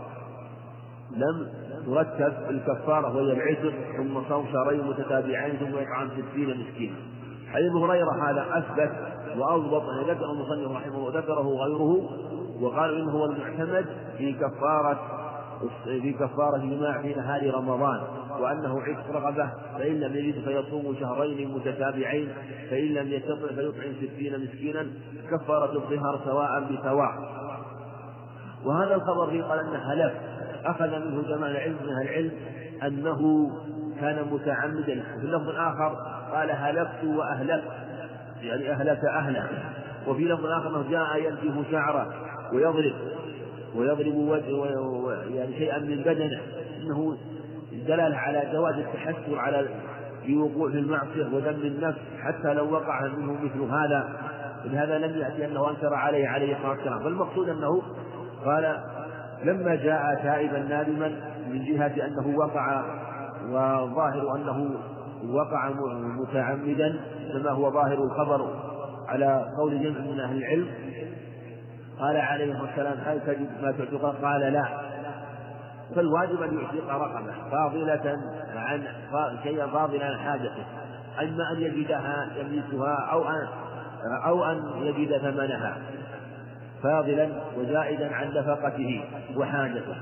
لم ترتب الكفارة وهي العتق ثم صوم شهرين متتابعين ثم إطعام ستين مسكينا. حديث هريرة هذا أثبت وأضبط أن ذكر المصنف رحمه وذكره غيره، وقالوا إنه هو المعتمد في كفارة في كفارة الجماع في نهار رمضان، وأنه عتق رغبة، فإن لم يجد فيصوم شهرين متتابعين، فإن لم يستطع فيطعم ستين مسكينا، كفارة الظهر سواء بسواء. وهذا الخبر فيه قال أنه هلك، أخذ منه جماعة العلم من العلم أنه كان متعمدا. وفي لفظ آخر قال هلكت وأهلكت، يعني أهلك أهله. وفي لفظ آخر أنه جاء ينتف شعره ويضرب ويضرب وجهه يعني شيئا من بدنه، إنه دلالة على جواز التحسر على الوقوع في المعصية ودم النفس حتى لو وقع منه مثل هذا. لهذا لم يأتي أنه أنكر عليه عليه الصلاة والسلام، فالمقصود أنه قال لما جاء تائبا نادما من جهة أنه وقع، وظاهر أنه وقع متعمدا كما هو ظاهر الخبر على قول جمع من أهل العلم، قال عليه الصلاة والسلام هل تجد ما تعتق؟ قال لا. فالواجب أن يعتق رقبة فاضلة عن شيئا فاضلا عن حاجته، أما أن يجدها يملكها أو أن أو أن يجد ثمنها فاضلا وزائدا عن نفقته وحاجته.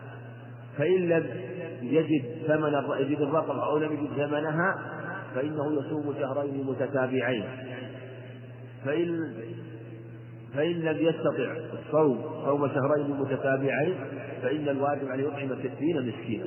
فإن لم يجد ثمن يجد الرقبة أو لم يجد ثمنها فإنه يصوم شهرين متتابعين. فإن فإن لم يستطع الصوم صوم شهرين متتابعين فإن الواجب عليه يطعم ستين مسكينا،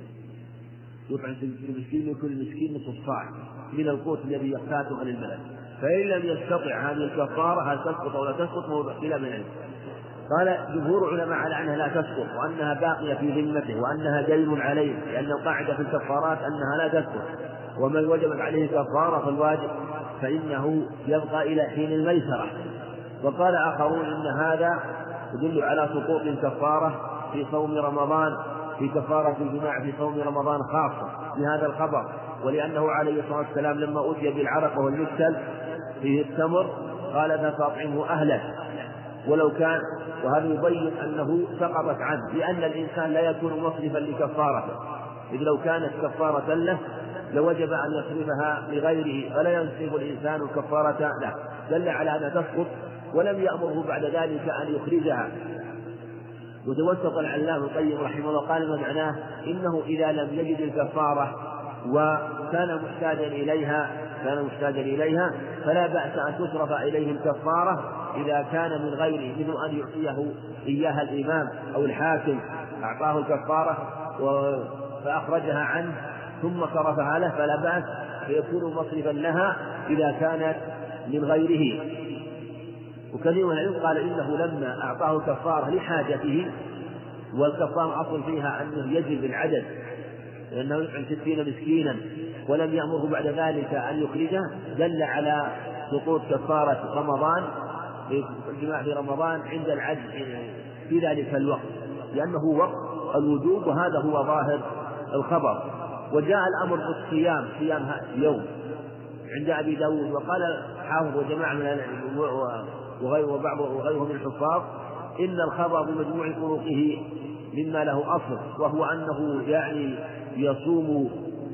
يطعم ستين مسكين، لكل مسكين نصف صاع من القوت الذي يقتاته عن البلد. فإن لم يستطع هذه الكفارة هل تسقط أو لا تسقط؟ موضع خلاف من العلم. قال جمهور العلماء على أنها لا تسقط، وأنها باقية في ذمته، وأنها دين عليه، لأن القاعدة في الكفارات أنها لا تسقط، ومن وجبت عليه كفارة فالواجب فإنه يبقى إلى حين الميسرة. وقال آخرون إن هذا يدل على سقوط الكفارة في صوم رمضان، في كفارة الجماع في صوم رمضان خاصة بهذا الخبر، ولأنه عليه الصلاة والسلام لما أتي بالعرق والمكسل فيه التمر قال فأطعمه أهله ولو كان، وهذا يبين أنه سقطت عنه، لأن الإنسان لا يكون مصرفا لكفارته، إذ لو كانت كفارة له لوجب أن يصرفها لغيره، فلا ينصرف الإنسان الكفارة له، دل على أنها تسقط، ولم يأمره بعد ذلك أن يخرجها. وتوسط العلامة القيم رحمه الله قال ما معناه إنه إذا لم يجد الكفارة وكان محتاجا إليها كان محتاجا إليها فلا بأس أن تصرف إليه الكفارة إذا كان من غيره، مثل أن يعطيه إياها الإمام أو الحاكم أعطاه الكفارة فأخرجها عنه ثم صرفها له فلا بأس، فيكون مصرفا لها إذا كانت من غيره. وكثير من العلم قال إنه لما أعطاه كفارة لحاجته، والكفارة أصل فيها أنه يجب العدد لأنه يطعم ستين مسكينا ولم يأمره بعد ذلك أن يخرجه، دل على سقوط كفارة رمضان الجماع في رمضان عند العجز في ذلك الوقت، لأنه وقت الوجوب، وهذا هو ظاهر الخبر. وجاء الأمر بالصيام صيام يوم عند أبي داود، وقال حافظ وجماعة من وغيره وبعض وغيره من الحفاظ إن الخبر بمجموع طرقه مما له أصل، وهو أنه يعني يصوم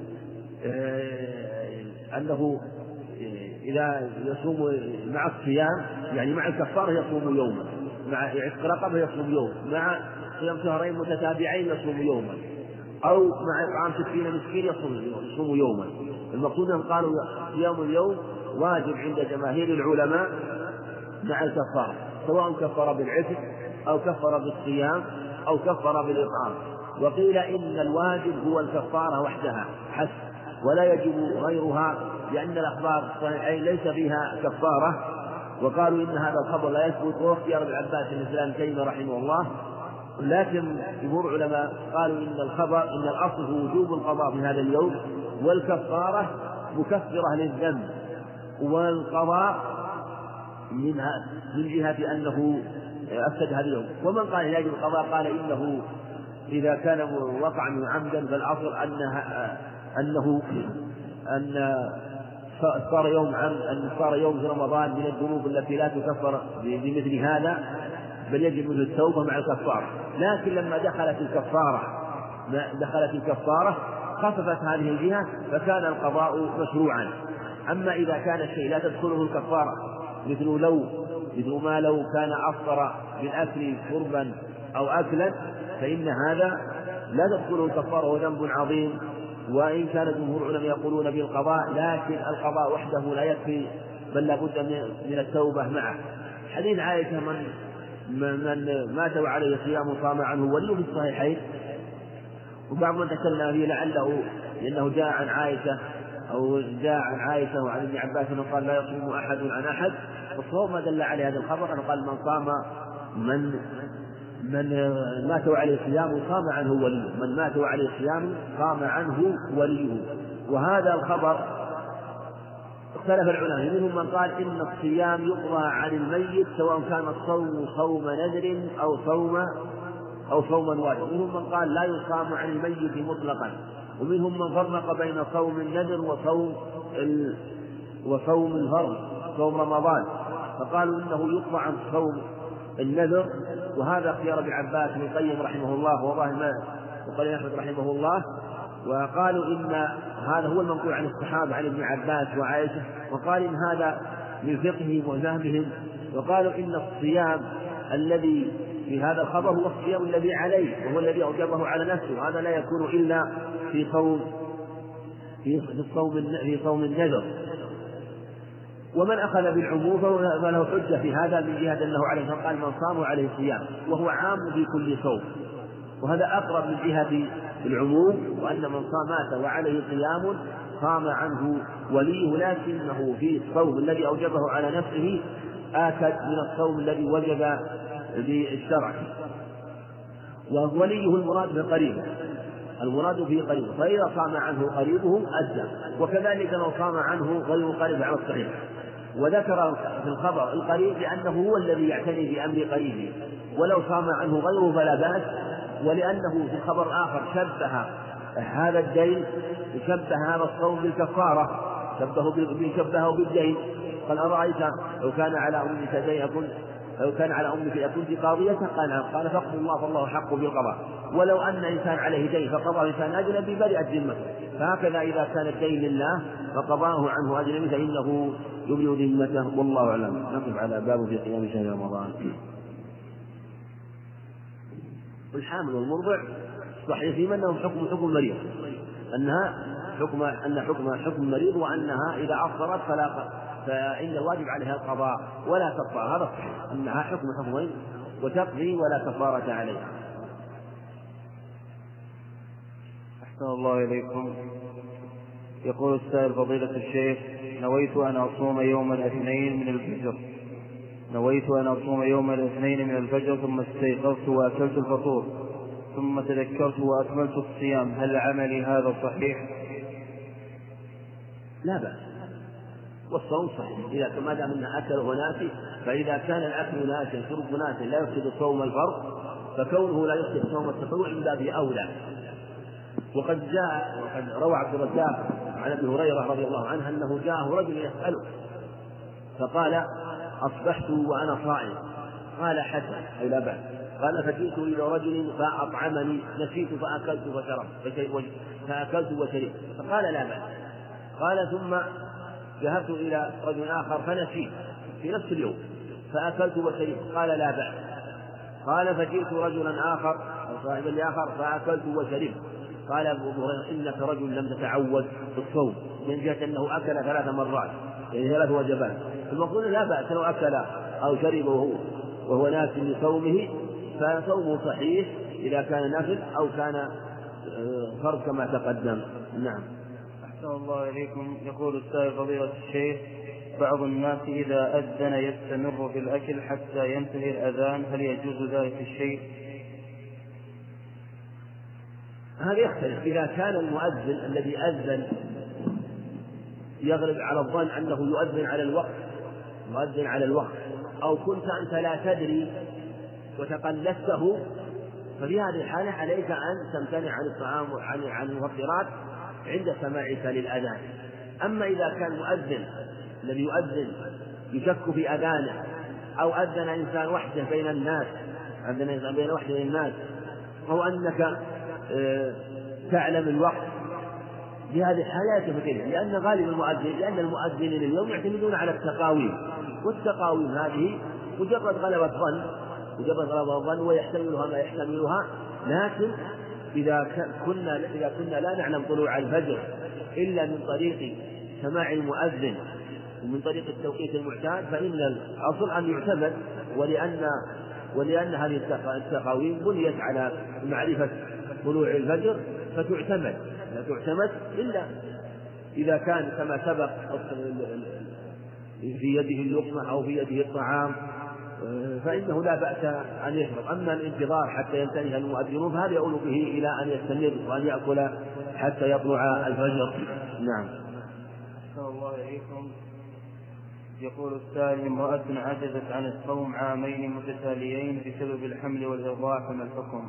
أنه إذا يصوم مع الصيام يعني مع الكفارة يصوم يوما، مع عتق رقبة يصوم يوم، مع صيام شهرين متتابعين يصوم يوما، أو مع إطعام ستين مسكين يصوم يوما. المقصود أن قالوا صيام اليوم واجب عند جماهير العلماء مع الكفارة، سواء كفر بالعتق أو كفر بالصيام أو كفر بالإطعام. وقيل إن الواجب هو الكفارة وحدها حسب، ولا يجب غيرها، لأن الأخبار الصحيحين ليس فيها كفارة. وقالوا إن هذا الخبر لا يثبت، واختيار ابن عباس بن الإسلام تيمية رحمه الله، لكن جمهور العلماء قالوا إن الخبر إن الأصل هو وجوب القضاء في هذا اليوم، والكفارة مكفرة للذنب، والقضاء منها من جهة أنه أفسد هذا اليوم. ومن قال لا يجب القضاء قال إنه إذا كان وقع من عمدا فالأصل أنها أنه أن صار يوم عمد أن صار يوم في رمضان من الذنوب التي لا تكفر بمثل هذا، بل يجب منه التوبة مع الكفارة. لكن لما دخلت الكفارة دخلت الكفارة خففت هذه الجهة فكان القضاء مشروعا. أما إذا كان الشيء لا تدخله الكفارة مثل لو مثل ما لو كان أفطر بالأكل شربا أو أكلا فإن هذا لا تدخله الكفارة وهو ذنب عظيم. وإن كان جمهور العلماء يقولون بالقضاء، لكن القضاء وحده لا يكفي، بل لابد من التوبة معه. حديث عائشة من من مات وعليه صيام صام عنه ولي في الصحيحين، وبعض من تكلم فيه لعله لأنه جاء عن عائشة أو جاء عن عائشة وعن ابن عباس أنه قال لا يصوم أحد عن أحد، والصوم ما دل عليه هذا الخبر أنه قال من صام من من مات وعليه صيام صام عنه وليه، من مات وعليه صيام صام عنه وليه. وهذا الخبر اختلف العلماء، منهم من قال إن الصيام يقضى عن الميت سواء كان الصوم صوم نذر أو صوم أو صوما واجب، ومنهم من قال لا يصام عن الميت مطلقا، ومنهم من فرق بين صوم النذر وصوم ال... وصوم الفرض صوم رمضان، فقالوا إنه يقضى عن صوم النذر، وهذا اختيار ابن عباس بن القيم رحمه الله وظاهر ما وقال أحمد رحمه الله. وقالوا إن هذا هو المنقول عن الصحابة عن ابن عباس وعائشة، وقال إن هذا من فقههم وفهمهم. وقالوا إن الصيام الذي في هذا الخبر هو الصيام الذي عليه وهو الذي أوجبه على نفسه، وهذا لا يكون إلا في صوم في صوم في صوم النذر. ومن أخذ بالعموم فله حجة في هذا من جهة أنه عليه قال من صام عليه صيام، وهو عام في كل صوم، وهذا أقرب من جهة العموم، وأن من صام مات وعليه صيام صام عنه وليه، لكنه في الصوم الذي أوجبه على نفسه آكد من الصوم الذي وجب بالشرع. ووليه المراد بقريبه، المراد به قريبه، فإذا صام عنه قريبه أدى، وكذلك لو صام عنه غير قريب على الصحيح. وذكر في الخبر القريب لأنه هو الذي يعتني بأمر قريبه، ولو صام عنه غيره فلا بأس، ولأنه في خبر آخر شبه هذا الدين شبه هذا الصوم بالكفارة، شبهه شبهه بالدين، قال أرأيت لو كان على أمك دين أكن لو كان على أمك أكنت قاضية، قال قال فاقض الله فالله حق بالقضاء، ولو أن إنسان عليه دين فقضى إنسان أجنبي برئت ذمته، فهكذا إذا كان الدين لله فقضاه عنه أجنبي فإنه يبرئ ذمته. والله أعلم. نقف على باب في قيام شهر رمضان. الحامل والمرضع صحيح فيما أنهم حكم حكم المريض، أنها حكم أن حكم حكم المريض، وأنها إذا أفطرت فلا فإن الواجب عليها القضاء ولا كفارة، هذا صحيح أنها حكم حكمين وتقضي ولا كفارة عليها. أحسن الله إليكم. يقول السائل فضيلة الشيخ: نويت أن أصوم يوم الاثنين من الفجر نويت أن أصوم يوم الاثنين من الفجر ثم استيقظت وأكلت الفطور ثم تذكرت وأكملت الصيام، هل عملي هذا صحيح؟ لا بأس، والصوم صحيح إذا ما دام أنه أكل وناسي، فإذا كان الأكل ناسي شرب ناسي لا يفسد صوم الفرض، فكونه لا يفسد صوم التطوع من باب أولى. وقد جاء وقد روى عبد الرزاق عن ابي هريره رضي الله عنه انه جاءه رجل يساله فقال: اصبحت وانا صائم. قال: حسن، اي لا باس. قال: فجئت الى رجل فاطعمني، نسيت فاكلت وشربت فاكلت وشربت، فقال: لا باس. قال: ثم ذهبت الى رجل اخر فنسيت في نفس اليوم فاكلت وشربت، قال: لا باس. قال: فجئت رجلا اخر او صاحبا لاخر فاكلت وشربت. قال أبو هريرة: إنك رجل لم تتعود بالصوم، من جهة أنه أكل ثلاث مرات، يعني ثلاث وجبات، المفروض لا بأس لو أكل أو شرب وهو, وهو ناس لصومه، فصومه صحيح إذا كان نفل أو كان فرض كما تقدم. نعم. أحسن الله إليكم. يقول السائل فضيلة الشيخ: بعض الناس إذا أذن يستمر في الأكل حتى ينتهي الأذان، هل يجوز ذلك الشيء؟ هذا يختلف. إذا كان المؤذن الذي أذن يغلب على الظن أنه يؤذن على الوقت مؤذن على الوقت أو كنت أنت لا تدري وتقلدته، ففي هذه الحالة عليك أن تمتنع عن الطعام عن عن المفطرات عند سماعك للأذان. أما إذا كان المؤذن الذي يؤذن يشك في أذانه أو أذن إنسان وحده بين الناس أذن إنسان بين وحده بين الناس أو أنك تعلم الوقت، في هذه الحالات تفكير، لأن غالب المؤذن لأن المؤذنين اليوم يعتمدون على التقاويم، والتقاويم هذه مجرد غلبة ظن مجرد غلبة ظن ويحتملها ما يحتملها، لكن إذا كنا إذا كنا لا نعلم طلوع الفجر إلا من طريق سماع المؤذن ومن طريق التوقيت المعتاد فإن الأصل أن يعتمد، ولأن ولأن هذه التقاويم بنيت على معرفة طلوع الفجر فتعتمد، لا تعتمد إلا إذا كان كما سبق في يده اللقمة أو في يده الطعام فإنه لا بأس أن يشرب. أما الانتظار حتى ينتهي المؤذنون فهذا يؤول به إلى أن يستمر وأن يأكل حتى يطلع الفجر. نعم. أحسن الله إليكم. يقول السائل: امرأة عجزت عن الصوم عامين متتاليين بسبب الحمل والإرضاع فما الحكم؟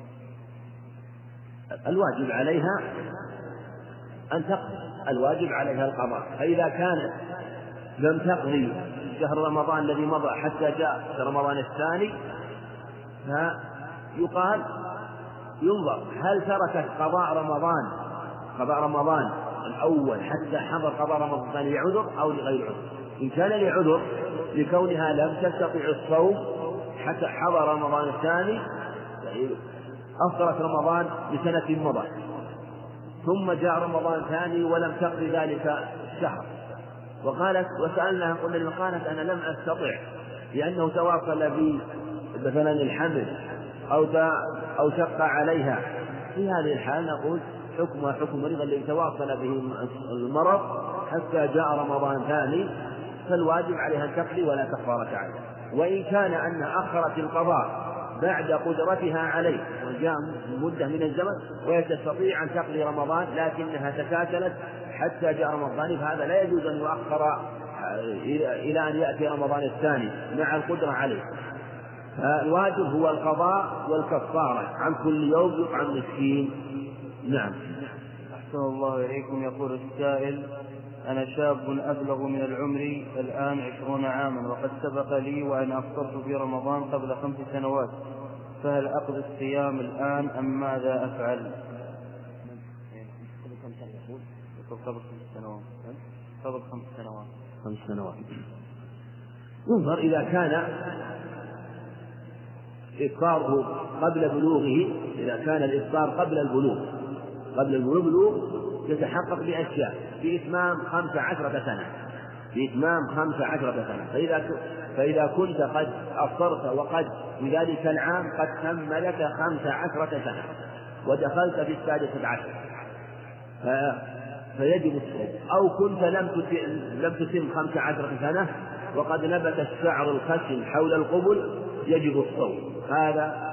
الواجب عليها أن تقضي، الواجب عليها القضاء. فإذا كانت لم تقضي شهر رمضان الذي مضى حتى جاء رمضان الثاني فيقال ينظر هل تركت قضاء رمضان قضاء رمضان الأول حتى حضر قضاء رمضان الثاني لعذر أو لغير عذر. إن كان لعذر لكونها لم تستطع الصوم حتى حضر رمضان الثاني أفطرت رمضان لسنة مضت ثم جاء رمضان ثاني ولم تقضي ذلك الشهر وقالت وسألناها قلنا لما قالت أنا لم أستطع لأنه تواصل بي مثلا الحمل أو أو شق عليها، في هذه الحال نقول حكمها حكم مريض الذي تواصل به المرض حتى جاء رمضان ثاني فالواجب عليها أن تقضي ولا كفارة عليها. وإن كان أن أخرت القضاء بعد قدرتها عليه وجاء مدة من الزمن وهي تستطيع أن تقضي رمضان لكنها تكاسلت حتى جاء رمضان فهذا لا يجوز أن يؤخر إلى أن يأتي رمضان الثاني مع القدرة عليه. الواجب هو القضاء والكفارة عن كل يوم يطعم مسكين. نعم. أحسن الله إليكم. يقول السائل: أنا شاب أبلغ من العمر الآن عشرون عاما وقد سبق لي وأن أفطرت في رمضان قبل خمس سنوات، فهل أقضي الصيام الآن أم ماذا أفعل؟ قبل خمس سنوات قبل خمس سنوات خمس سنوات ينظر إذا كان إفطاره قبل بلوغه، إذا كان الإفطار قبل البلوغ قبل البلوغ يتحقق بأشياء بإتمام خمس عشرة سنة بإتمام خمس عشرة سنة فإذا فإذا كنت قد أفطرت وقد في ذلك العام قد تم لك خمس عشرة سنة ودخلت في السادسة عشر فيجب الصوم، أو كنت لم تتم لم تتم خمس عشرة سنة وقد نبت الشعر الخشن حول القبل يجب الصوم. هذا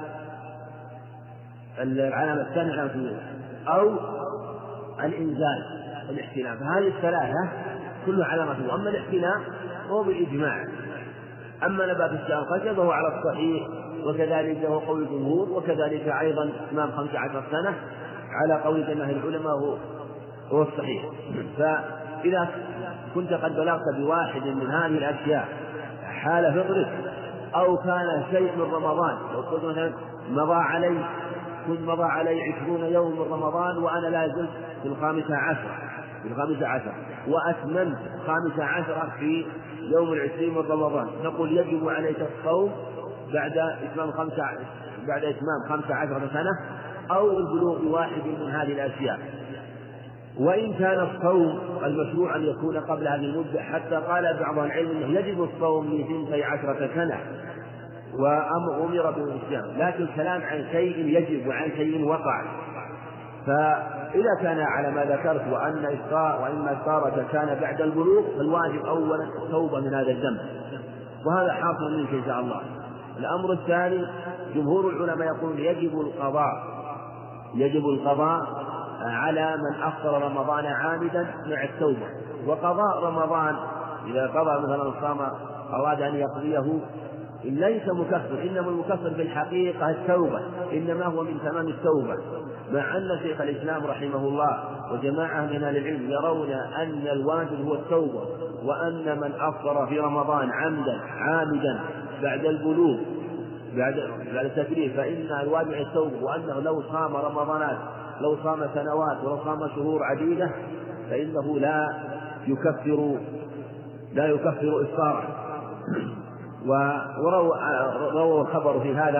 العلامة الثانية علامة الوضوء، أو الإنزال الاحتلام. فهذه الثلاثة كلها علامة الوضوء. أما الاحتلام هو بالإجماع، أما نبات الشعر الخشن فهو على الصحيح وكذلك هو قول الجمهور وكذلك أيضا إتمام خمس عشرة سنة على قول جماهير العلماء هو هو الصحيح. فإذا كنت قد بلغت بواحد من هذه الأشياء حال فطرك أو كان شيء من رمضان، لو قلت مثلا مضى علي كنت مضى علي عشرون يوم من رمضان وأنا لا زلت في الخامسة عشر في الخامسة عشر وأتممت خامسة عشرة في يوم العشرين من رمضان، نقول يجب عليك الصوم بعد إتمام خمسة بعد إتمام خمسة عشرة سنة أو البلوغ بواحد من هذه الأشياء. وإن كان الصوم المشروع أن يكون قبل هذه المدة، حتى قال بعض العلم أنه يجب الصوم لثنتي عشرة سنة وأمر بالصيام، لكن كلام عن شيء يجب وعن شيء وقع. فإذا كان على ما ذكرت وأن إفطار وإن إفطارك كان بعد البلوغ فالواجب أولا التوبة من هذا الذنب، وهذا حاصل منك إن شاء الله. الأمر الثاني جمهور العلماء يقول يجب القضاء يجب القضاء على من أفطر رمضان عامدا مع التوبة. وقضاء رمضان إذا قضى مثلا صام أراد أن يقضيه ليس مكفر، إنما المكفر في الحقيقة التوبة، إنما هو من تمام التوبة، مع أن شيخ الإسلام رحمه الله وجماعة من أهل العلم يرون أن الواجب هو التوبة، وأن من أفطر في رمضان عمدا عامدا بعد البلوغ بعد بعد التكليف فإن الواجب التوبة، وأنه لو صام رمضانات لو صام سنوات ولو صام شهور عديدة فإنه لا يكفر لا يكفر إفطاره. ورووا الخبر في هذا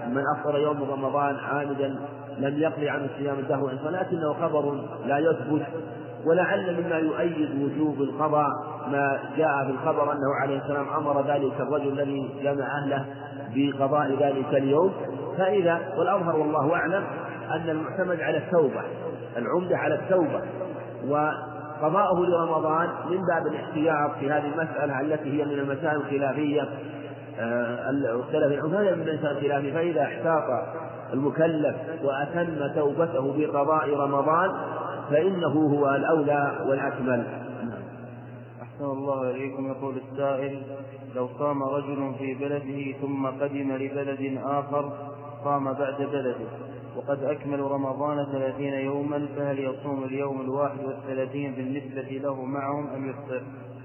من أفطر يوم رمضان عامدا لم يقضي عن الصيام الدهر، ولكنه خبر لا يثبت. ولعل مما يؤيد وجوب القضاء ما جاء في الخبر أنه عليه السلام أمر ذلك الرجل الذي جمع أهله بقضاء ذلك اليوم. فإذا والأظهر والله أعلم أن المعتمد على التوبة، العمدة على التوبة، وقضاءه لرمضان من باب الاحتياط في هذه المسألة التي هي من المسائل الخلافية الخلاف هذا من المسائل الخلافية. فإذا احتاط المكلف وأتم توبته بقضاء رمضان فإنه هو الأولى والأكمل. أحسن الله إليكم. يقول السائل: لو قام رجل في بلده ثم قدم لبلد آخر قام بعد بلده وقد أكمل رمضان ثلاثين يوما، فهل يصوم اليوم الواحد والثلاثين بالنسبة له معهم أم يفطر؟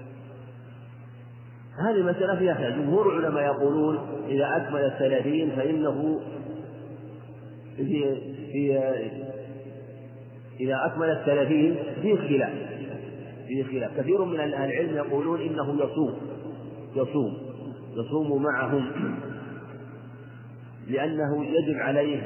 هذه مسألة فيها خلاف. جمهور العلماء يقولون إذا أكمل الثلاثين فإنه في في إذا أكمل الثلاثين فيه خلاف فيه خلاف كثير من أهل العلم يقولون إنه يصوم يصوم يصوم معهم لأنه يجب عليه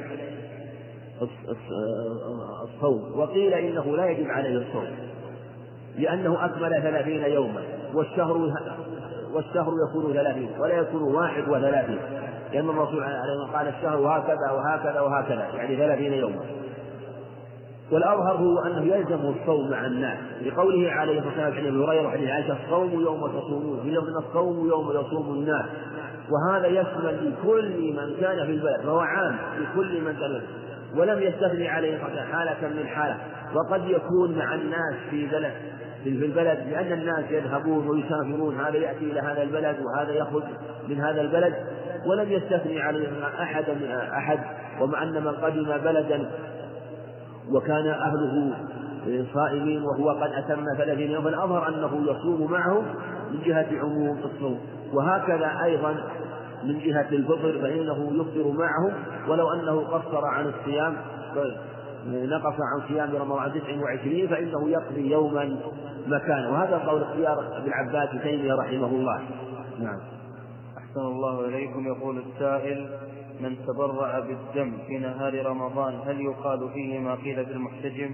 الصوم، وقيل إنه لا يجب عليه الصوم لأنه أكمل ثلاثين يوما، والشهر والشهر يكون ثلاثين ولا يكون واحد وثلاثين، لأن الرسول عليه الصلاة قال الشهر هكذا وهكذا وهكذا يعني ثلاثين يوما. والأظهر هو أنه يلزم الصوم مع الناس لقوله عليه الصلاة والسلام عن أبي هريرة وحديث عائشة: الصوم يوم تصومون، في لفظ الصوم يوم يصوم الناس. وهذا يشمل لكل من كان في البلد، فهو عام لكل من كان، ولم يستثني عليه الصلاة والسلام حالة من حالة. وقد يكون مع الناس في بلد في البلد لأن الناس يذهبون ويسافرون، هذا يأتي إلى هذا البلد وهذا يخرج من هذا البلد، ولم يستثني عليه أحد من أحد. ومع أن من قدم بلدا وكان أهله صائمين وهو قد أتم ثلاثين يوما فالأظهر أنه يصوم معهم من جهة عموم الصوم. وهكذا أيضا من جهة الفطر فإنه يفطر معهم ولو أنه قصر عن الصيام نقص عن صيام رمضان تسع وعشرين فإنه يقضي يوما مكانه. وهذا قول اختيار ابن عباس تيمية رحمه الله. نعم. أحسن الله إليكم. يقول السائل: من تبرع بالدم في نهار رمضان هل يقال فيه ما قيل في المحتجم؟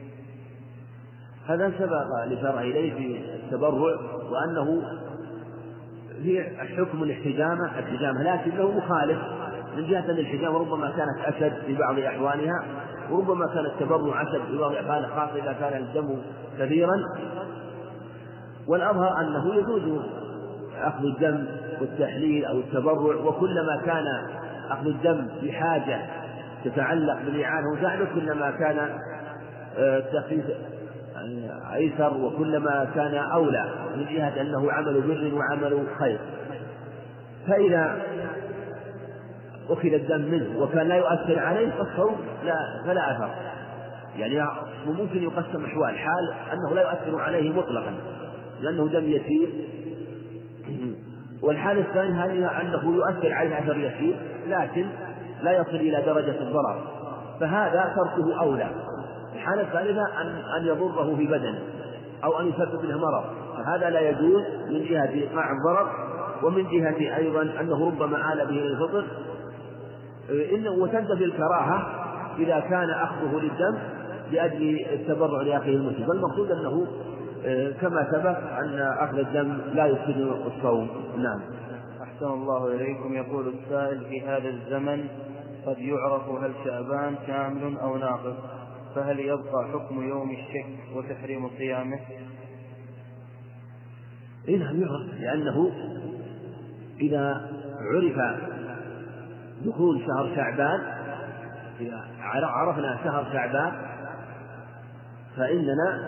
هذا سبق لشرع إليه في التبرع وأنه في حكم الاحتجامة الحجامة، لكنه مخالف من جهة أن الحجامة ربما كانت أشد في بعض أحوالها وربما كان التبرع أشد في بعض أحوالها، خاصة إذا كان الدم كثيرا. والأظهر أنه يجوز أخذ الدم والتحليل أو التبرع، وكلما كان أخذ الدم بحاجة تتعلق بالإعانة وساعده كلما كان التخفيف أيسر وكلما كان أولى من جهة أنه عمل بر وعمل خير. فإذا أخذ الدم منه وكان لا يؤثر عليه فالصوم لا فلا أثر، يعني ممكن يقسم أحوال: حال أنه لا يؤثر عليه مطلقا لأنه دم يسير، والحال الثاني هل أنه يؤثر عليه أثر يسير لكن لا يصل إلى درجة الضرر، فهذا تركه أولى. الحالة الثالثة أن أن يضره في بدنه أو أن يسبب له مرض، فهذا لا يجوز من جهة إيقاع الضرر، ومن جهة أيضا أنه ربما آل به للفطر. إنه وتنتفي الكراهة إذا كان أخذه للدم لأجل التبرع لأخيه المسلم، فالمقصود أنه كما سبق أن أخذ الدم لا يفسد الصوم. نعم. أحسن الله إليكم. يقول السائل: في هذا الزمن قد يعرف هل شعبان كامل أو ناقص، فهل يبقى حكم يوم الشك وتحريم صيامه؟ إيه نعم يعرف، لأنه إذا عرف دخول شهر شعبان، إذا عرفنا شهر شعبان فإننا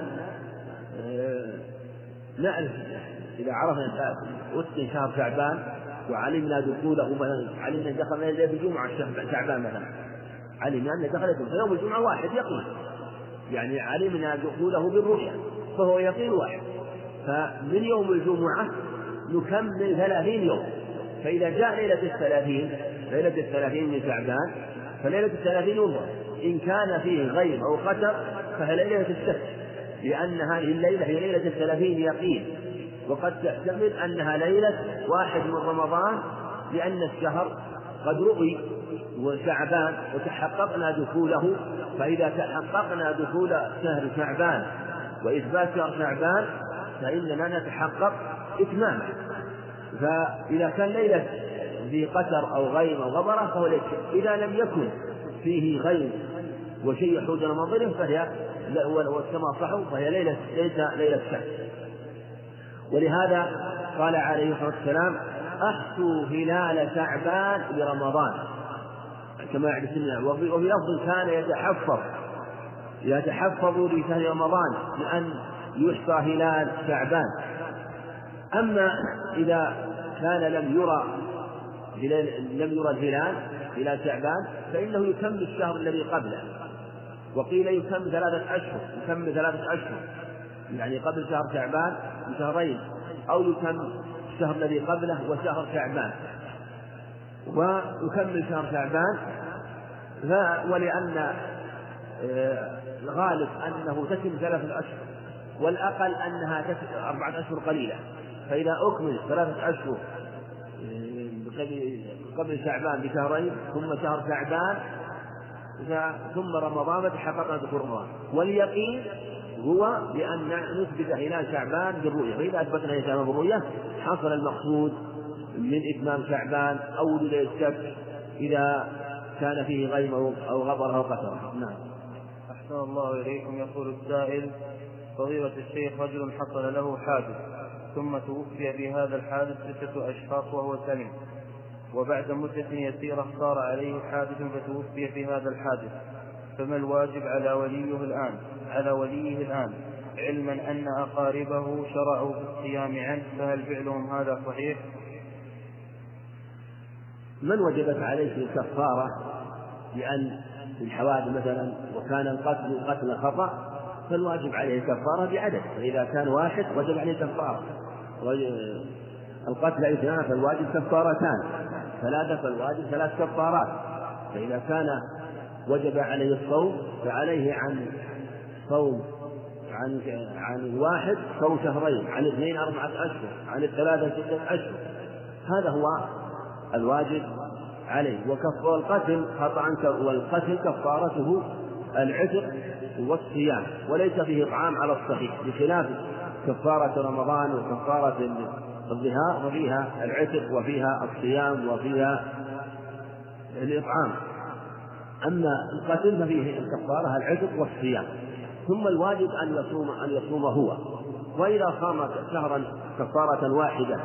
نعرف. إذا عرفنا وسط شهر شعبان وعلمنا دخوله مثلا، علمنا دخلنا ليلة الجمعة شعبان مثلا، علمنا أن دخلت يوم الجمعة واحد يقين، يعني علمنا دخوله بالرؤيا فهو يقين واحد، فمن يوم الجمعة نكمل ثلاثين يوم. فإذا جاء ليلة الثلاثين ليلة الثلاثين من شعبان فليلة الثلاثين ينظر إن كان فيه غيب أو خطر فهي ليلة الشك، لأن هذه الليلة هي ليلة الثلاثين يقين، وقد تحتمل أنها ليلة واحد من رمضان لأن الشهر قد رؤي وشعبان وتحققنا دخوله، فإذا تحققنا دخول شهر شعبان وإثبات شهر شعبان فإننا نتحقق إتمامه. فإذا كان ليلة في قتر أو غيم أو غبرة فهو ليس، إذا لم يكن فيه غيم وشيء يحوج إلى منظره فهي والسماء صحو فهي ليلة ليس ليلة شك. ولهذا قال عليه الصلاة والسلام أحصوا هلال شعبان برمضان كما يعد السنة. وفي لفظ كان يتحفظ يتحفظ لشهر رمضان لأن يحصى هلال شعبان. أما إذا كان لم يرى لم يرى الهلال هلال شعبان فإنه يكمل الشهر الذي قبله، وقيل يكمل ثلاثة أشهر يكمل ثلاثة أشهر يعني قبل شهر شعبان بشهرين، أو يكمل الشهر الذي قبله وشهر شعبان ويكمل شهر شعبان. ولأن الغالب أنه تتم ثلاثة أشهر والأقل أنها تتم أربعة أشهر قليلة، فإذا أكمل ثلاثة أشهر قبل شعبان بشهرين ثم شهر شعبان ثم رمضان تحققنا دخول رمضان. واليقين هو بأن نثبت هلال شعبان بالرؤية، فإذا أثبتنا هلال شعبان بالرؤية حصل المقصود من إتمام شعبان أو وجود الشك إذا كان فيه غيم أو غبر أو قتر. نعم. أحسن الله إليكم. يقول السائل فضيلة الشيخ رجل حصل له حادث ثم توفي بهذا الحادث ستة أشخاص وهو سلم، وبعد مدة يسيرة صار عليه حادث فتوفي في هذا الحادث، فما الواجب على وليه الآن على وليه الآن علما أن أقاربه شرعوا في الصيام عنه، فهل فعلهم هذا صحيح؟ من وجبت عليه الكفارة لأن في الحوادث مثلا وكان القتل قتل خطأ فالواجب عليه الكفارة بعدد، فإذا كان واحد وجب عليه كفارة، القتل اثنان فالواجب كفارتان، ثلاثة فالواجب ثلاث كفارات. فإذا كان وجب عليه الصوم فعليه عن صوم عن عن الواحد صوم شهرين، عن اثنين أربعة أشهر، عن الثلاثة ستة أشهر، هذا هو الواجب عليه. وكفار القتل خطأ والقتل كفارته العتق والصيام وليس فيه إطعام على الصحيح، بخلاف كفارة رمضان وكفارة الظهار وفيها العتق وفيها الصيام وفيها الإطعام. أما القتل ففيه الكفارة العتق والصيام، ثم الواجب أن يصوم أن يصوم هو. وإذا صام شهرا كفارة واحدة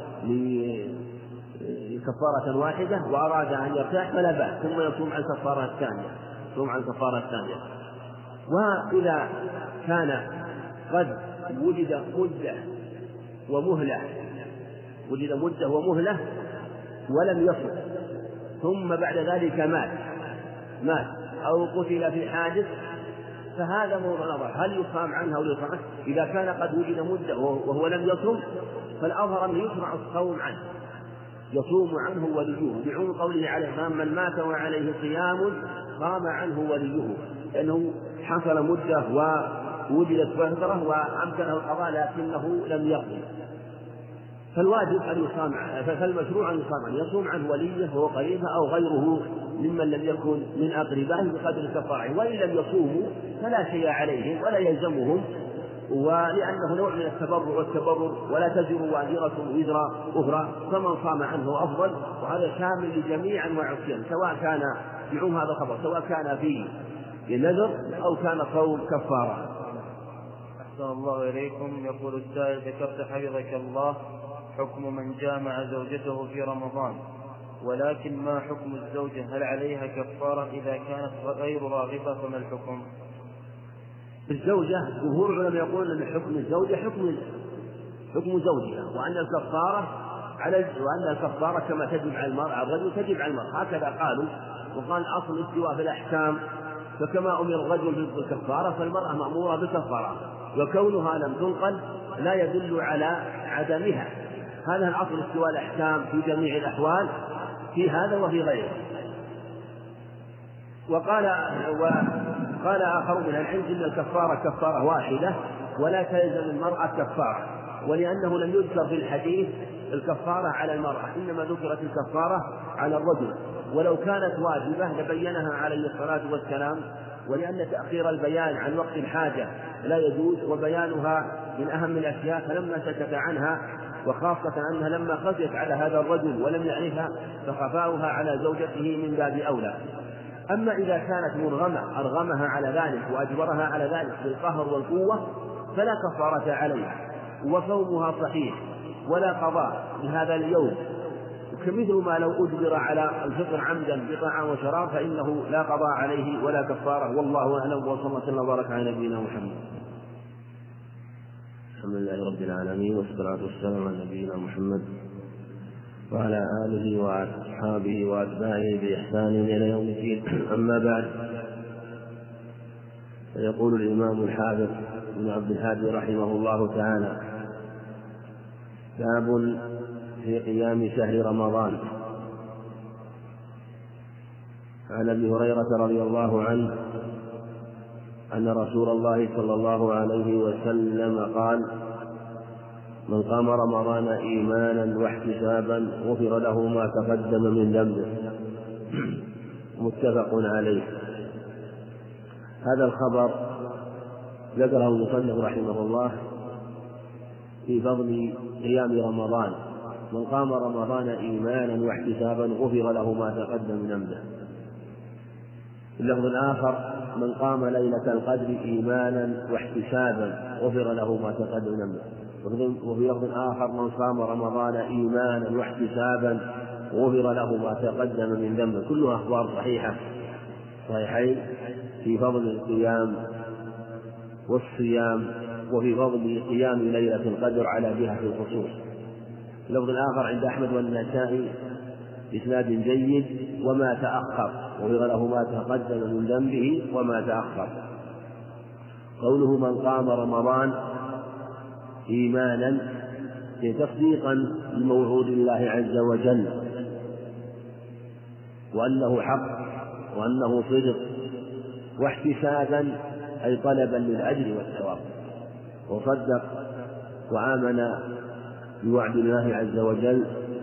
كفارة واحدة وأراد أن يرتاح فلا بأس، ثم يصوم عن الكفارة الثانية يصوم عن الكفارة الثانية. وإذا كان قد وجد مدة ومهلة وجد مدة ومهلة ولم يصم ثم بعد ذلك مات مات أو قتل في حادث فهذا موضوع نظر، هل يصام عنه أو لا يصام عنه؟ إذا كان قد وجد مدة وهو لم يصم فالأظهر أن يشرع الصوم عنه، يصوم عنه وليه، بعموم قوله عليه من مات وعليه صيام قام عنه وليه، لأنه حصل مدة ووجدت فترة وأمكنه القضاء لكنه لم يقضي، فالواجب أن يصام فالمشروع أن يصام عنه، يصوم عنه وليه وهو قريبه أو غيره ممن لم يكن من أقربائه بقدر الكفارة. وإن لم يصوموا فلا شيء عليهم ولا يلزمهم، ولأنه نوع من التبرع والتبرر ولا تزر وازرة وزر أخرى، فمن صام عنه أفضل، وهذا شامل لجميع أنواع الصيام سواء كان بعموم هذا الخبر سواء كان في نذر أو كان صوم كفارة. أحسن الله إليكم. يقول السائل ذكرت حفظك الله حكم من جامع زوجته في رمضان، ولكن ما حكم الزوجة؟ هل عليها كفارة إذا كانت غير راغبة؟ فما الحكم؟ الزوجة جمهور العلماء يقول أن حكم الزوجة حكم حكم زوجها، وأن الكفارة على وأن الكفارة كما تجب على المرأة الرجل تجب على المرأة، هكذا قالوا. وقال أصل الاستواء في الأحكام، فكما أمر الرجل بالكفارة فالمرأة مأمورة بالكفارة، وكونها لم تنقل لا يدل على عدمها. هذا الأصل استواء الأحكام في جميع الأحوال في هذا وفي غيره. وقال وقال آخر من العلم إن الكفارة كفارة واحدة ولا تلزم المرأة كفارة، ولأنه لم يذكر في الحديث الكفارة على المرأة، إنما ذكرت الكفارة على الرجل، ولو كانت واجبة لبينها عليه الصلاة والسلام، ولأن تأخير البيان عن وقت الحاجة لا يجوز، وبيانها من أهم الأشياء، فلما سكت عنها، وخاصة أنها لما خفيت على هذا الرجل ولم يعرفها فخفاؤها على زوجته من باب أولى. أما إذا كانت مرغمة أرغمها على ذلك وأجبرها على ذلك بالقهر والقوة فلا كفارة عليها، وصومها صحيح ولا قضاء لهذا اليوم، كمثل ما لو أجبر على الفطر عمدا بطعام وشراب فإنه لا قضاء عليه ولا كفارة. والله أعلم، وصلى الله وسلم وبارك على نبينا محمد. الحمد لله رب العالمين، والصلاة والسلام على نبينا محمد وعلى آله وأصحابه وأتباعه بإحسان إلى يوم الدين. أما بعد، فيقول الإمام الحافظ ابن عبد الهادي رحمه الله تعالى: باب في قيام شهر رمضان. عن أبي هريرة رضي الله عنه أن رسول الله صلى الله عليه وسلم قال: من قام رمضان إيمانا واحتسابا غفر له ما تقدم من ذنبه. متفق عليه. هذا الخبر ذكره المصنف رحمه الله في فضل قيام رمضان: من قام رمضان إيمانا واحتسابا غفر له ما تقدم من ذنبه. في اللفظ الآخر: من قام ليلة القدر إيمانا واحتسابا غفر له ما تقدم من ذنبه. وفي لفظ آخر: من صام رمضان إيمانا واحتسابا غفر له ما تقدم من ذنبه. كلها أخبار صحيحة صحيحين في فضل القيام والصيام، وفي فضل قيام ليلة القدر على جهة الخصوص. اللفظ الآخر عند أحمد والنسائي بإسناد جيد: وما تأخر غفر له ما تقدم من ذنبه وما تأخر. قوله من قام رمضان إيمانا تصديقا بموعود الله عز وجل، وأنه حق وأنه صدق، واحتسابا أي طلبا للأجر والثواب، وصدق وآمن بوعد الله عز وجل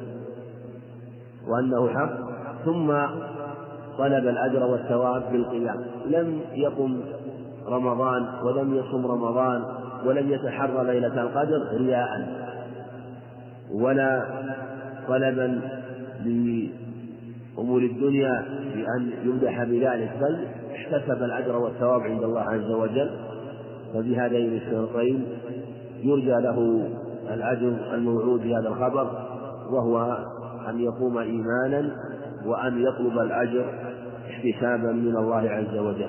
وأنه حق، ثم طلب الأجر والثواب بالقيام. لم يقم رمضان ولم يصم رمضان ولم يتحرى ليلة القدر رياء ولا طلبا لأمور الدنيا بأن يمدح بذلك، بل احتسب الأجر والثواب عند الله عز وجل. فبهذين الشرطين يرجى له الأجر الموعود بهذا الخبر، وهو أن يقوم إيمانا وأن يطلب الأجر احتسابا من الله عز وجل.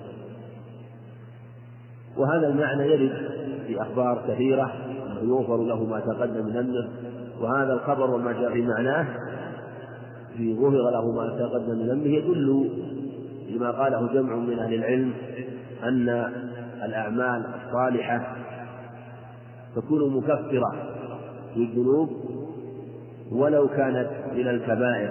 وهذا المعنى يرد في أخبار كثيرة يغفر له ما تقدم من ذنبه، وهذا الخبر وما جاء في معناه في غفر له ما تقدم من ذنبه يدل لما قاله جمع من أهل العلم أن الأعمال الصالحة تكون مكفرة للذنوب ولو كانت من الكبائر،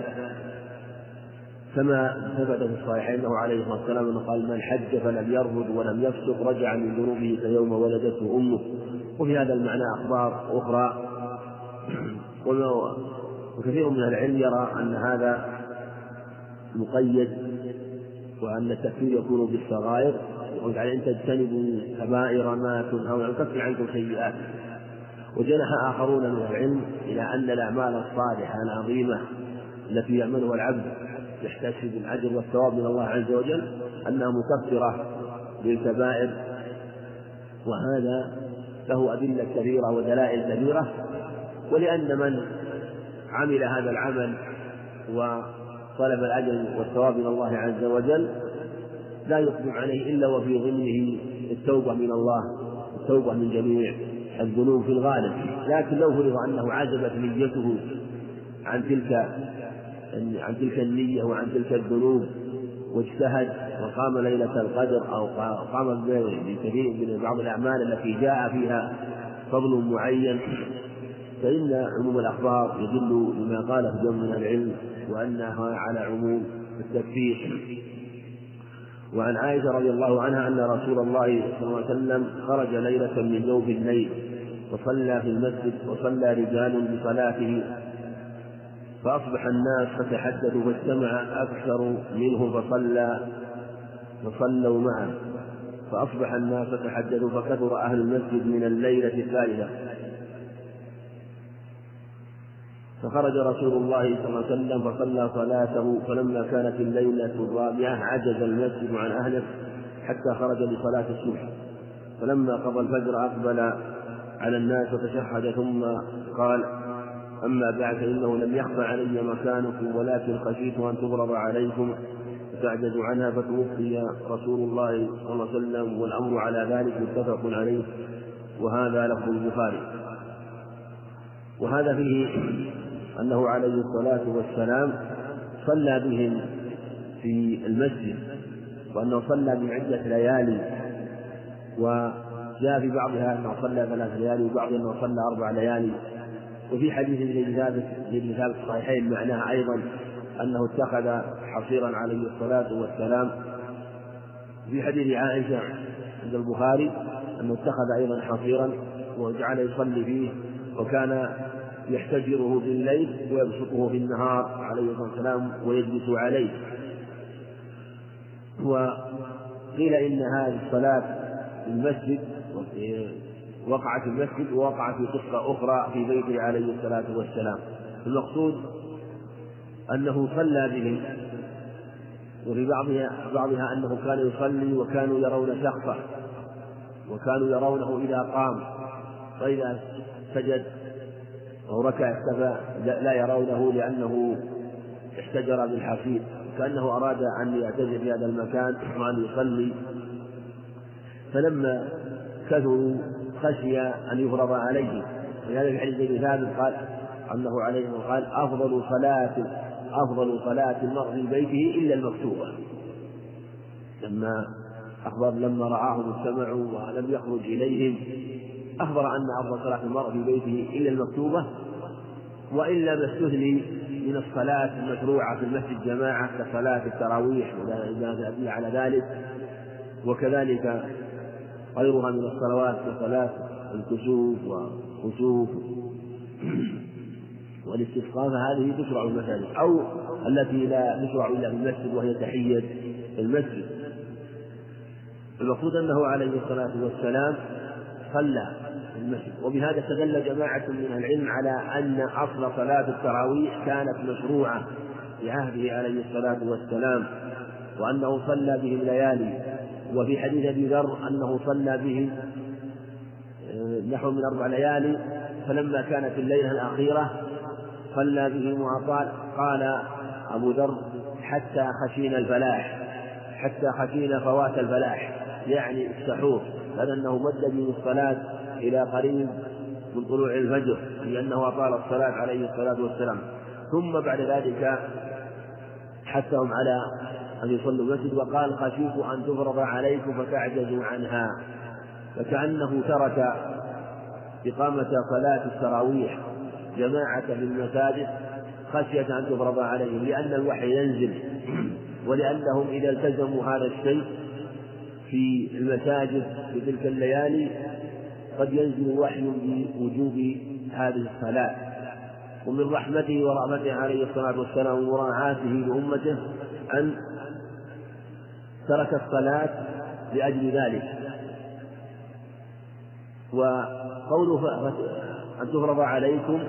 كما ثبت في الصحيحين أنه عليه الصلاة والسلام أنه قال: من حج فلم يرفث ولم يفسق رجع من ذنوبه كيوم ولدته أمه. وفي هذا المعنى أخبار أخرى، وكثير من العلم يرى أن هذا مقيد، وأن التكفير يكون بالصغائر، يقول تعالى: إن تجتنبوا كبائر ما تنهون عنه نكفر عنكم سيئات. وجنح آخرون من العلم إلى أن الأعمال الصالحة العظيمة التي يعملها العبد يحتسب الأجر والثواب من الله عز وجل أنها مكفرة للكبائر، وهذا له أدلة كثيرة ودلائل كثيرة. ولأن من عمل هذا العمل وطلب الأجر والثواب من الله عز وجل لا يقدم عليه إلا وفي ضمنه التوبة من الله، التوبة من جميع الذنوب في الغالب. لكن لو فرض أنه عزبت نيته عن تلك عن تلك النية وعن تلك الذنوب واجتهد وقام ليلة القدر أو قام بكثير من بعض الأعمال التي جاء فيها فضل معين، فإن عموم الأخبار يدل لما قاله جمع من العلم وأنها على عموم التكفير. وعن عائشة رضي الله عنها أن رسول الله صلى الله عليه وسلم خرج ليلة من جوف الليل وصلى في المسجد وصلى رجال بصلاته، فأصبح الناس فتحدثوا فاجتمع أكثر منه فصلى فصلوا معه، فأصبح الناس فتحدثوا فكثر أهل المسجد من الليلة الثالثة، فخرج رسول الله صلى الله عليه وسلم فصلى صلاته، فلما كانت الليلة الرابعة عجز المسجد عن أهله حتى خرج لصلاة الصبح، فلما قضى الفجر أقبل على الناس وتشهد ثم قال: أما بعد فإنه لم يخفى علي مكانكم ولكن خشيت أن تغرب عليكم فتعجزوا عنها، فتوفي رسول الله صلى الله عليه وسلم والأمر على ذلك متفق عليه، وهذا لفظ البخاري. وهذا فيه أنه عليه الصلاة والسلام صلى بهم في المسجد، وأنه صلى من عدة ليالي، وجاء في بعضها أنه صلى ثلاث ليالي وبعضها أنه صلى أربع ليالي. وفي حديث ابن ثابت الصحيحين معناه أيضا أنه اتخذ حصيرا عليه الصلاة والسلام. في حديث عائشة عند البخاري أنه اتخذ أيضا حصيرا وجعل يصلي فيه، وكان يحتجره بالليل ويبسطه في النهار عليه الصلاة والسلام ويجلس عليه. وقيل إن هذه الصلاة في المسجد وقعت في المسجد ووقعت في قصة أخرى في بيته عليه الصلاة والسلام. المقصود أنه صلى بهم، وفي بعضها, بعضها أنه كان يصلي وكانوا يرون شخصه، وكانوا يرونه إذا قام، وإذا سجد أو ركع اختفى لا يرونه لأنه احتجر بالحصير، كأنه أراد أن يعتزل في هذا المكان وأن يصلي. فلما كثروا خشي أن يفرض عليه، ولهذا في حديث ابن ثابت قال أنه عليه قال: أفضل صلاة أفضل صلاة المرء في بيته إلا المكتوبة. لما أخبر لما رآهم استمعوا ولم يخرج إليهم أخبر أن أفضل صلاة المرء في بيته إلا المكتوبة، وإلا ما استثني من الصلاة المشروعة في المسجد جماعة كصلاة التراويح وإذا أدل على ذلك، وكذلك غيرها من الصلوات كصلاة الكسوف وخسوف والاستسقاء، فهذه تشرع في المساجد، أو التي لا تشرع إلا في المسجد وهي تحية المسجد. المقصود أنه عليه الصلاة والسلام صلى في المسجد، وبهذا استدل جماعة من العلم على أن أصل صلاة التراويح كانت مشروعة في عهده عليه الصلاة والسلام، وأنه صلى بهم ليالي. وفي حديث أبي ذر أنه صلى بهم نحو من أربع ليالي، فلما كانت الليلة الأخيرة صلى بهم وأطال. قال أبو ذر: حتى خشينا الفلاح، حتى خشينا فوات الفلاح، يعني السحور، لأنه مد من الصلاة إلى قريب من طلوع الفجر، لأنه أطال الصلاة عليه الصلاة والسلام. ثم بعد ذلك حثهم على أن يصلوا المسجد، وقال: خشيت أن تفرض عليكم فتعجزوا عنها، فكأنه ترك إقامة صلاة التراويح جماعة في المساجد خشية أن تفرض عليهم، لأن الوحي ينزل، ولأنهم إذا التزموا هذا الشيء في المساجد في تلك الليالي قد ينزل وحي بوجوب هذه الصلاة. ومن رحمته ورحمته عليه الصلاة والسلام ومراعاته لأمته أن ترك الصلاة لأجل ذلك. وقوله أن تفرض عليكم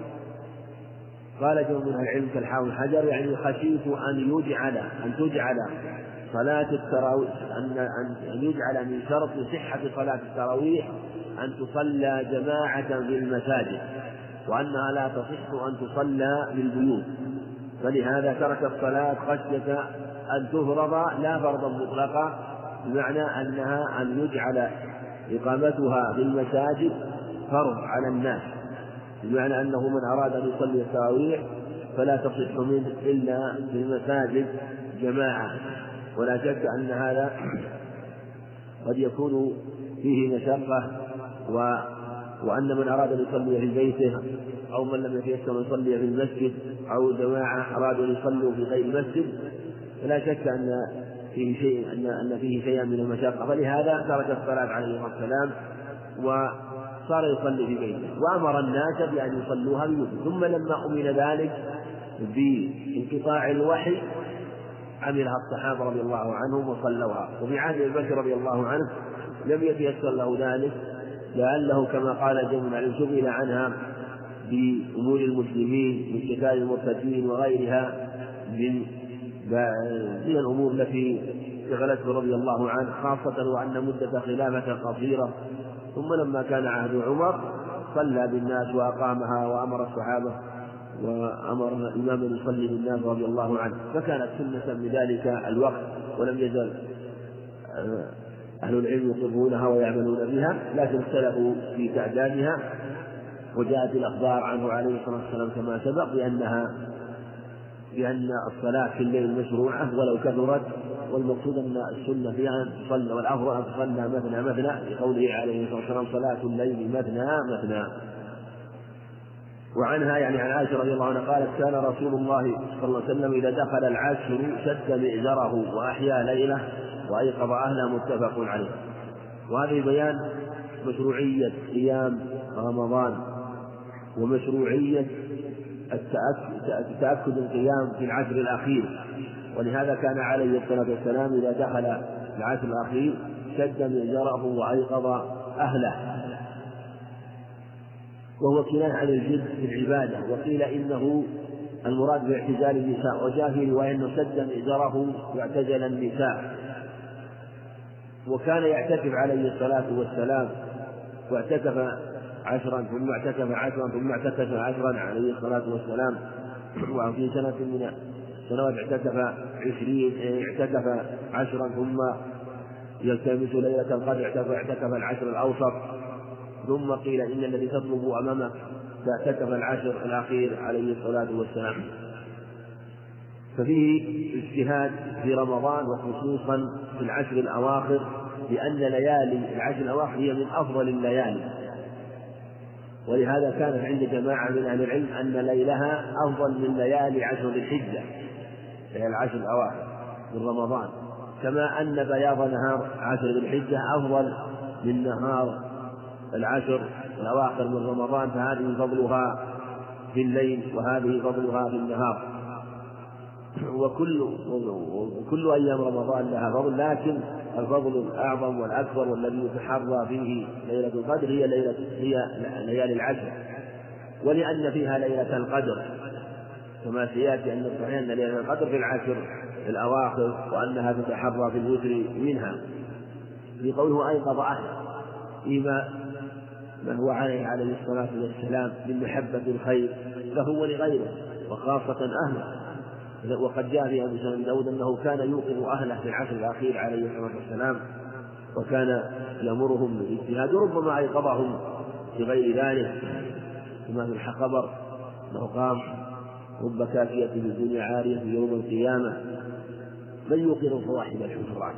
قال جمع من العلم كالحافظ بن حجر يعني خشيت أن يجعل أن تجعل صلاة التراويح أن أن يجعل من شرط صحة صلاة التراويح أن تصلى جماعة في المساجد، وأنها لا تصح أن تصلى بالبيوت، فلهذا ترك الصلاة خشية أن تفرض لا فرضا مطلقا، بمعنى أنها أن يجعل إقامتها في المساجد فرض على الناس، بمعنى أنه من أراد أن يصلي التراويح فلا تصح منه إلا في المساجد جماعة. ولا شك أن هذا قد يكون فيه مشقة، و... وأن من أراد أن يصلي في بيته أو من لم يتيسر أن يصلي في المسجد أو جماعة أرادوا أن يصلوا في غير المسجد فلا شك أن فيه شيء أن أن فيه شيئا من المشقة، فلهذا ترك الصلاة عليه الصلاة والسلام صار يصلي في بيته، وأمر الناس بأن يصلوها ببيوتهم. ثم لما أمن ذلك بانقطاع الوحي عملها الصحابة رضي الله عنهم وصلوها. وفي عهد أبي بكر رضي الله عنه لم يتيسر له ذلك، لعله كما قال جمع شغل عنها بأمور المسلمين من قتال المرتدين وغيرها من من الأمور التي شغلته رضي الله عنه، خاصة وأن مدة خلافة قصيرة. ثم لما كان عهد عمر صلى بالناس وأقامها وأمر الصحابة وأمر الإمام أن يصلي بالناس رضي الله عنه، فكانت سنة بذلك الوقت، ولم يزل أهل العلم يقرونها ويعملون بها، لكن اختلفوا في تعدادها. وجاءت الأخبار عنه عليه الصلاة والسلام كما سبق بأنها بأن الصلاة في الليل مشروعة ولو كثرت، والمقصود أن السنة فيها أن تصلى، والأفضل أن تصلى مثنى مثنى لقوله عليه الصلاة والسلام صلاة الليل مثنى مثنى. وعنها يعني عن عائشة رضي الله عنها قالت كان رسول الله صلى الله عليه وسلم إذا دخل العشر شد مئزره وأحيا ليله وأيقظ أهله، متفق عليه. وهذه بيان مشروعية قيام رمضان ومشروعية التأكد القيام في العشر الأخير. ولهذا كان عليه الصلاة والسلام إذا دخل العشر الأخير شد مئزره وأيقظ أهله، وهو كناية عن الجد في العبادة. وقيل إنه المراد باعتزال النساء، وجاء في رواية أنه شد مئزره واعتزل النساء. وكان يعتكف عليه الصلاة والسلام، واعتكف عشرا ثم اعتكف عشرا ثم اعتكف عشرا عليه الصلاة والسلام. وفي سنة من سنوات اعتكف عشرين اعتكف عشرا ثم يلتمس ليلة القدر اعتكف العشر الأوسط. ثم قيل إن الذي تطلب أمامك فاعتكف العشر الأخير عليه الصلاة والسلام. ففيه اجتهاد في رمضان وخصوصا في العشر الأواخر، لأن ليالي العشر الأواخر هي من أفضل الليالي. ولهذا كانت عند جماعة من أهل العلم أن ليلها أفضل من ليالي عشر ذي الحجة، هي العشر الأواخر من رمضان، كما أن بياض نهار عشر ذي الحجة أفضل من نهار العشر الأواخر من رمضان. فهذه فضلها في الليل وهذه فضلها في النهار. وكل وكل أيام رمضان لها فضل، لكن الفضل الأعظم والأكبر والذي يتحرى فيه ليلة القدر هي ليلة هي ليالي العشر، ولأن فيها ليلة القدر كما سيأتي أن الصحيح أن ليلة القدر في العشر الأواخر، وأنها تتحرى في الوتر منها. في قوله أيقظ أهله فيما ما هو عليه عليه الصلاة والسلام من محبة الخير له ولغيره وخاصة أهله. وقد جاء في أبي سعيد داود أنه كان يوقظ أهله في العشر الأخير عليه الصلاة والسلام، وكان يأمرهم بالاجتهاد، وربما أيقظهم بغير ذلك، كما في الخبر أنه قام رب كافية في الدنيا عارية في يوم القيامة من يوقظ صواحب الحجرات،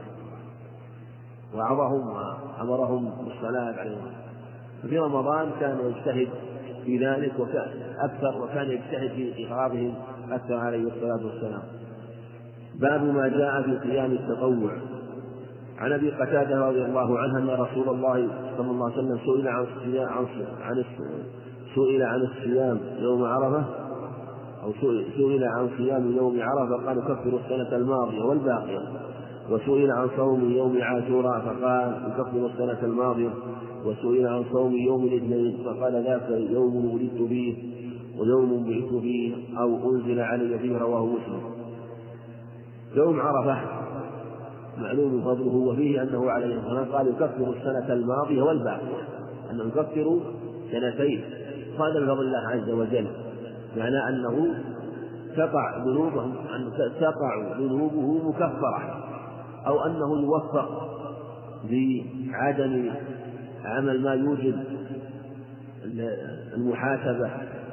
وعظهم وأمرهم بالصلاة عليهم. ففي رمضان كان يجتهد في ذلك وكان أكثر، وكان يجتهد في إيقاظهم أكثر عليه الصلاة والسلام. باب ما جاء في قيام التطوع. عن أبي قتادة رضي الله عنه أن رسول الله صلى الله عليه وسلم سئل عن الصيام عن سئل عن الصيام يوم عرفة أو سئل عن صيام يوم عرفة قال يكفر السنة الماضية والباقية، وسئل عن صوم يوم عاشوراء فقال يكفر السنة الماضية، وسئل عن صوم يوم الاثنين فقال ذاك يوم ولدت فيه ويوم بعثت فيه أو أنزل علي فيه، رواه مسلم. يوم عرفة معلوم فضله، وفيه أنه عليه الصلاة والسلام قال يكفر السنة الماضية والباقية، أنه يكفر سنتين، هذا من فضل الله عز وجل، معنى أنه تقع ذنوبه تقع ذنوبه مكفرة، أو أنه يوفق بعدم عمل ما يوجب المحاسبة.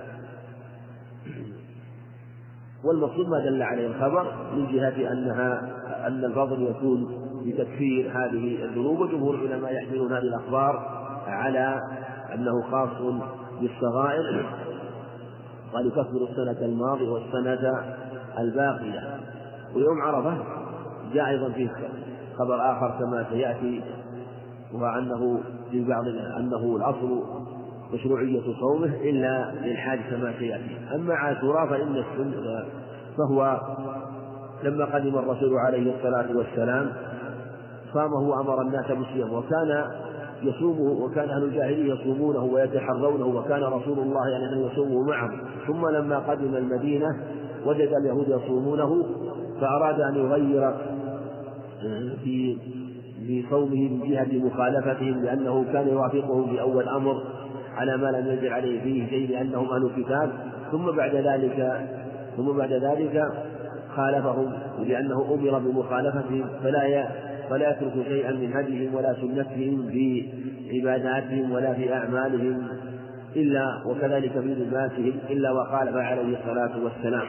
والمقصود ما دل عليه الخبر من جهة أنها أن الفضل يكون بتكفير هذه الذنوب. وجمهور العلماء يحملون هذه الأخبار على أنه خاص بالصغائر، قال يكفر السنة الماضية والسنة الباقية. ويوم عرفة جاء أيضا فيه خبر آخر كما سيأتي، وأنه في بعض أنه الأصل مشروعية صومه إلا للحاج كما سيأتي. أما عاشوراء فإن السنة فهو لما قدم الرسول عليه الصلاة والسلام صامه وأمر الناس بالصيام، وكان يصومه، وكان أهل الجاهلية يصومونه ويتحرونه، وكان رسول الله يعني يصومه معهم. ثم لما قدم المدينة وجد اليهود يصومونه فأراد أن يغير في في صومه من جهة مخالفتهم، لأنه كان يوافقهم في أول أمر على ما لم ينزل عليه فيه شيء لأنهم أهل الكتاب، ثم بعد ذلك ثم بعد ذلك خالفهم لأنه أمر بمخالفتهم، فلا فلا يترك شيئا من هديهم ولا سنتهم في عباداتهم ولا في أعمالهم إلا وكذلك في لباسهم إلا وخالف عليه الصلاة والسلام.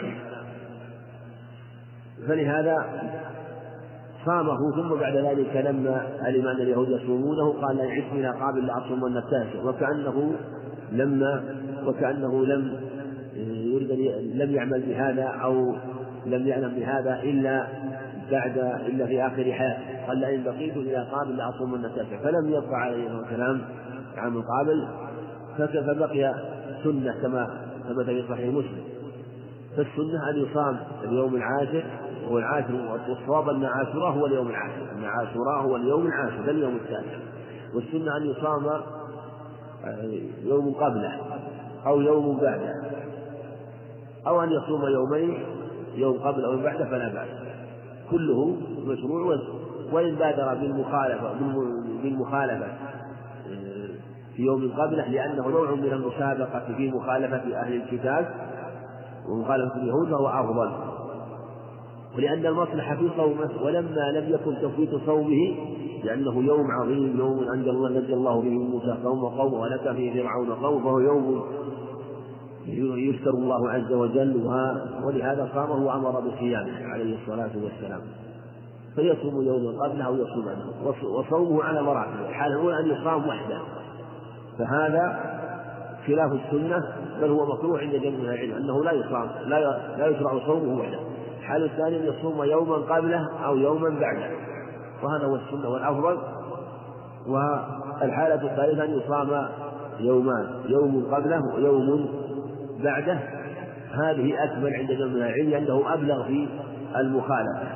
فلهذا صامه، ثم بعد ذلك لما علم أن اليهود يصومونه قال لا يعيش من قابل لأصومن التاسع، وكأنه لما وكأنه لم يريد لم يعمل بهذا أو لم يعلم بهذا إلا بعد إلا في آخر حياته، قال لئن بقيت إلى قابل لأصومن التاسع، فلم يبقى عليه السلام عام القابل، فبقي سنة كما ثبت في صحيح مسلم. فالسنة أن يصام اليوم العاشر، هو العاشر، والصواب أن عاشوراء هو اليوم العاشر، أن عاشوراء هو اليوم العاشر لا اليوم التاسع، والسنة أن يصام يوم قبله أو يوم بعده، أو أن يصوم يومين، يوم قبل أو بعده فلا بأس، كله مشروع. وإن بادر بالمخالفة بالمخالفة في يوم قبله لأنه نوع من المسابقة في مخالفة أهل الكتاب ومخالفة اليهود فهو أفضل، ولأن المصلحة في صومه، ولما لم يكن تفويت صومه لأنه يوم عظيم، يوم عند الله نجى الله به موسى قوم وقومه ولك فيه فرعون قوم، فهو يوم يذكر الله عز وجل، ولهذا صامه وأمر بصيامه عليه الصلاة والسلام، فيصوم يوما قبله أو يصوم عنه، وصومه على مراتب. الحال الأولى أن يصام وحده، فهذا خلاف السنة، بل هو مكروه عند جميع العلم أنه لا يصام لا لا يشرع صومه وحده. الحال الثاني أن يصوم يوما قبله أو يوما بعده، وهذا هو السنة والأفضل. والحالة الثالثة أن يصام يومان، يوم قبله ويوم بعده، هذه أكمل عند جميع العلم لأنه أبلغ في المخالفة.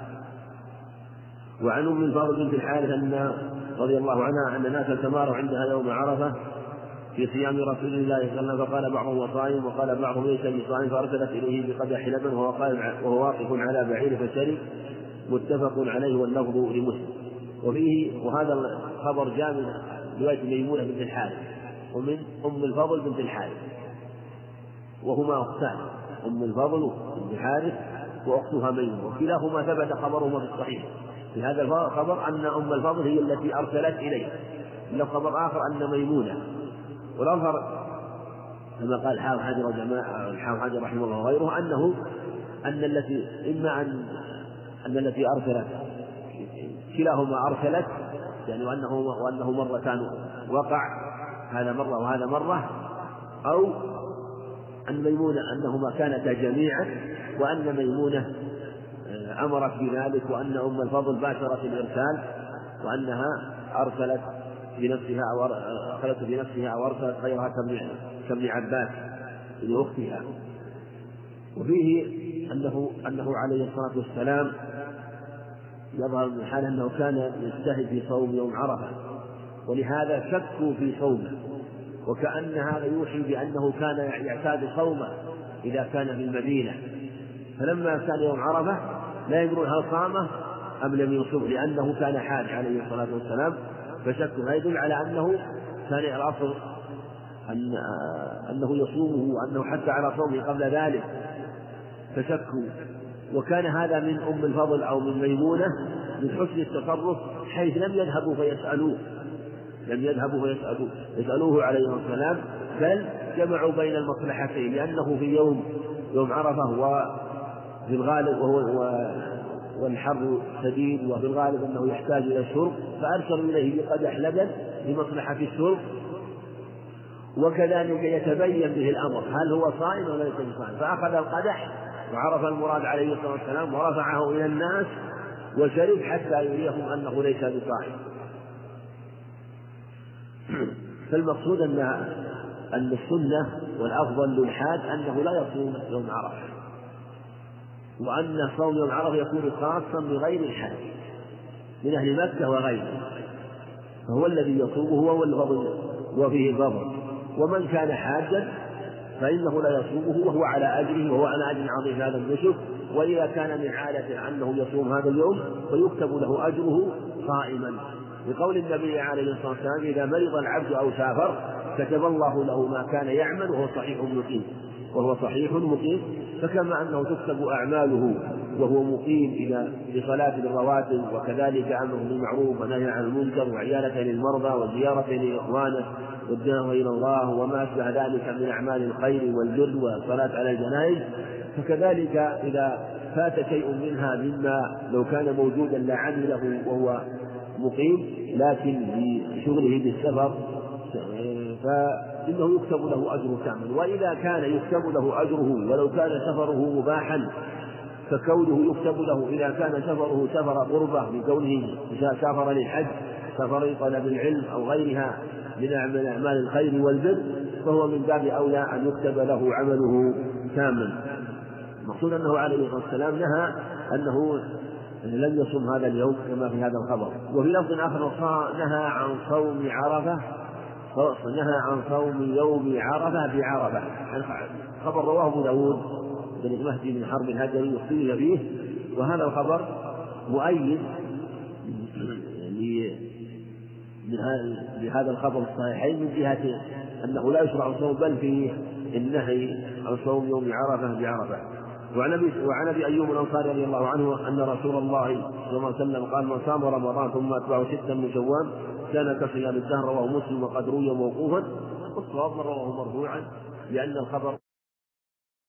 وعن أم الفضل بنت الحارث أن رضي الله عنها أن ناسا تماروا عندها يوم عرفة في صيام رسول الله صلى الله عليه وسلم، فقال بعضهم هو صائم وقال بعضهم ليس بصائم، فأرسلت إليه بقدح لبن وهو وهو واقف على بعير فشرب، متفق عليه واللفظ لمسلم. وفيه وهذا الخبر جاء من رواية ميمونة بنت الحارث ومن أم الفضل بنت الحارث، وهما أختان، أم الفضل بنت الحارث وأختها ميمونة، وكلاهما ثبت خبرهما في الصحيح. في هذا الخبر أن أم الفضل هي التي أرسلت إليه، إلا خبر آخر أن ميمونة. والأظهر كما قال الحافظ حجر وجماعة الحافظ حجر رحمه الله وغيره أنه أن التي إما أن أن التي أرسلت كلاهما أرسلت يعني وأنه وأنه مرتان وقع، هذا مرة وهذا مرة، أو أن ميمونة أنهما كانتا جميعا، وأن ميمونة أمرت بذلك، وأن أم الفضل باشرت الإرسال، وأنها أرسلت بنفسها أو أرسلت بنفسها أو أرسلت غيرها كابن عباس ابن أختها. وفيه أنه أنه عليه الصلاة والسلام يظهر من حال أنه كان يجتهد في صوم يوم عرفة، ولهذا شكوا في صومه، وكأن هذا يوحي بأنه كان يعتاد صومه إذا كان في المدينة، فلما كان يوم عرفة لا يدرون هل صامه أم لم يصوم، لأنه كان حاج عليه الصلاة والسلام، فشكوا. هذا يدل على أنه كان الأصل أن أنه يصومه وأنه حتى على صومه قبل ذلك، فشكوا. وكان هذا من أم الفضل أو من ميمونة من حسن التصرف، حيث لم يذهبوا فيسألوه لم يذهبوا فيسألوه يسألوه عليه السلام، بل جمعوا بين المصلحتين، لأنه في يوم يوم عرفة وفي الغالب وهو والحر شديد، وفي الغالب أنه يحتاج إلى الشرب، فأرسلوا إليه بقدح لبن لمصلحة الشرب، وكذلك يتبين به الأمر هل هو صائم ولا ليس بصائم، فأخذ القدح وعرف المراد عليه الصلاة والسلام ورفعه إلى الناس وشرب حتى يريهم أنه ليس بصائم. فالمقصود أن أن السنة والأفضل للحاج أنه لا يصوم يوم عرفة، وأن صوم يوم عرفة يكون خاصا بغير الحاج من أهل مكة وغيره، فهو الذي يصومه هو الفضل وفيه الفضل. ومن كان حاجا فإنه لا يصومه وهو على أجره وهو على أجر عظيم هذا النسك. وإذا كان من عادة أنه يصوم هذا اليوم فيكتب له أجره صائما، لقول النبي عليه الصلاة والسلام: إذا مرض العبد أو سافر كتب الله له ما كان يعمل وهو صحيح مقيم وهو صحيح مقيم. فكما أنه تكتب أعماله وهو مقيم إلى بصلاة الرواتب، وكذلك أمره بالمعروف ونهي عن المنكر وعيادة للمرضى وزيارة لإخوانه والدعوة إلى الله وما أشبه ذلك من أعمال الخير والبر والصلاة على الجنائز، فكذلك إذا فات شيء منها مما لو كان موجودا لعمله وهو مقيم لكن بشغله بالسفر فإنه يكتب له أجره كامل. وإذا كان يكتب له أجره ولو كان سفره مباحا فكونه يكتب له إذا كان سفره سفر قربة من كونه سافر للحج، سفر طلب العلم أو غيرها من أعمال الخير والبر، فهو من باب أولى أن يكتب له عمله كامل. المقصود أنه عليه الصلاة والسلام نهى أنه لم يصم هذا اليوم كما في هذا الخبر. وفي لفظ آخر نهى عن صوم عرفة نهى عن صوم يوم عرفة بعرفة. خبر رواه أبو داود بن مهدي بن حرب الهجري واختلف فيه، وهذا الخبر مؤيد لهذا الخبر الصحيحين من جهة أنه لا يشرع الصوم بل فيه النهي عن صوم يوم عرفة بعرفة. وعن ابي وعن ابي ايوب الانصاري رضي الله عنه ان رسول الله صلى الله عليه وسلم قال: من صام رمضان ثم اتبعه ستا من شوال كان كصيام الدهر. رواه مسلم وقد روي موقوفا، والصواب من رواه مرفوعا لان الخبر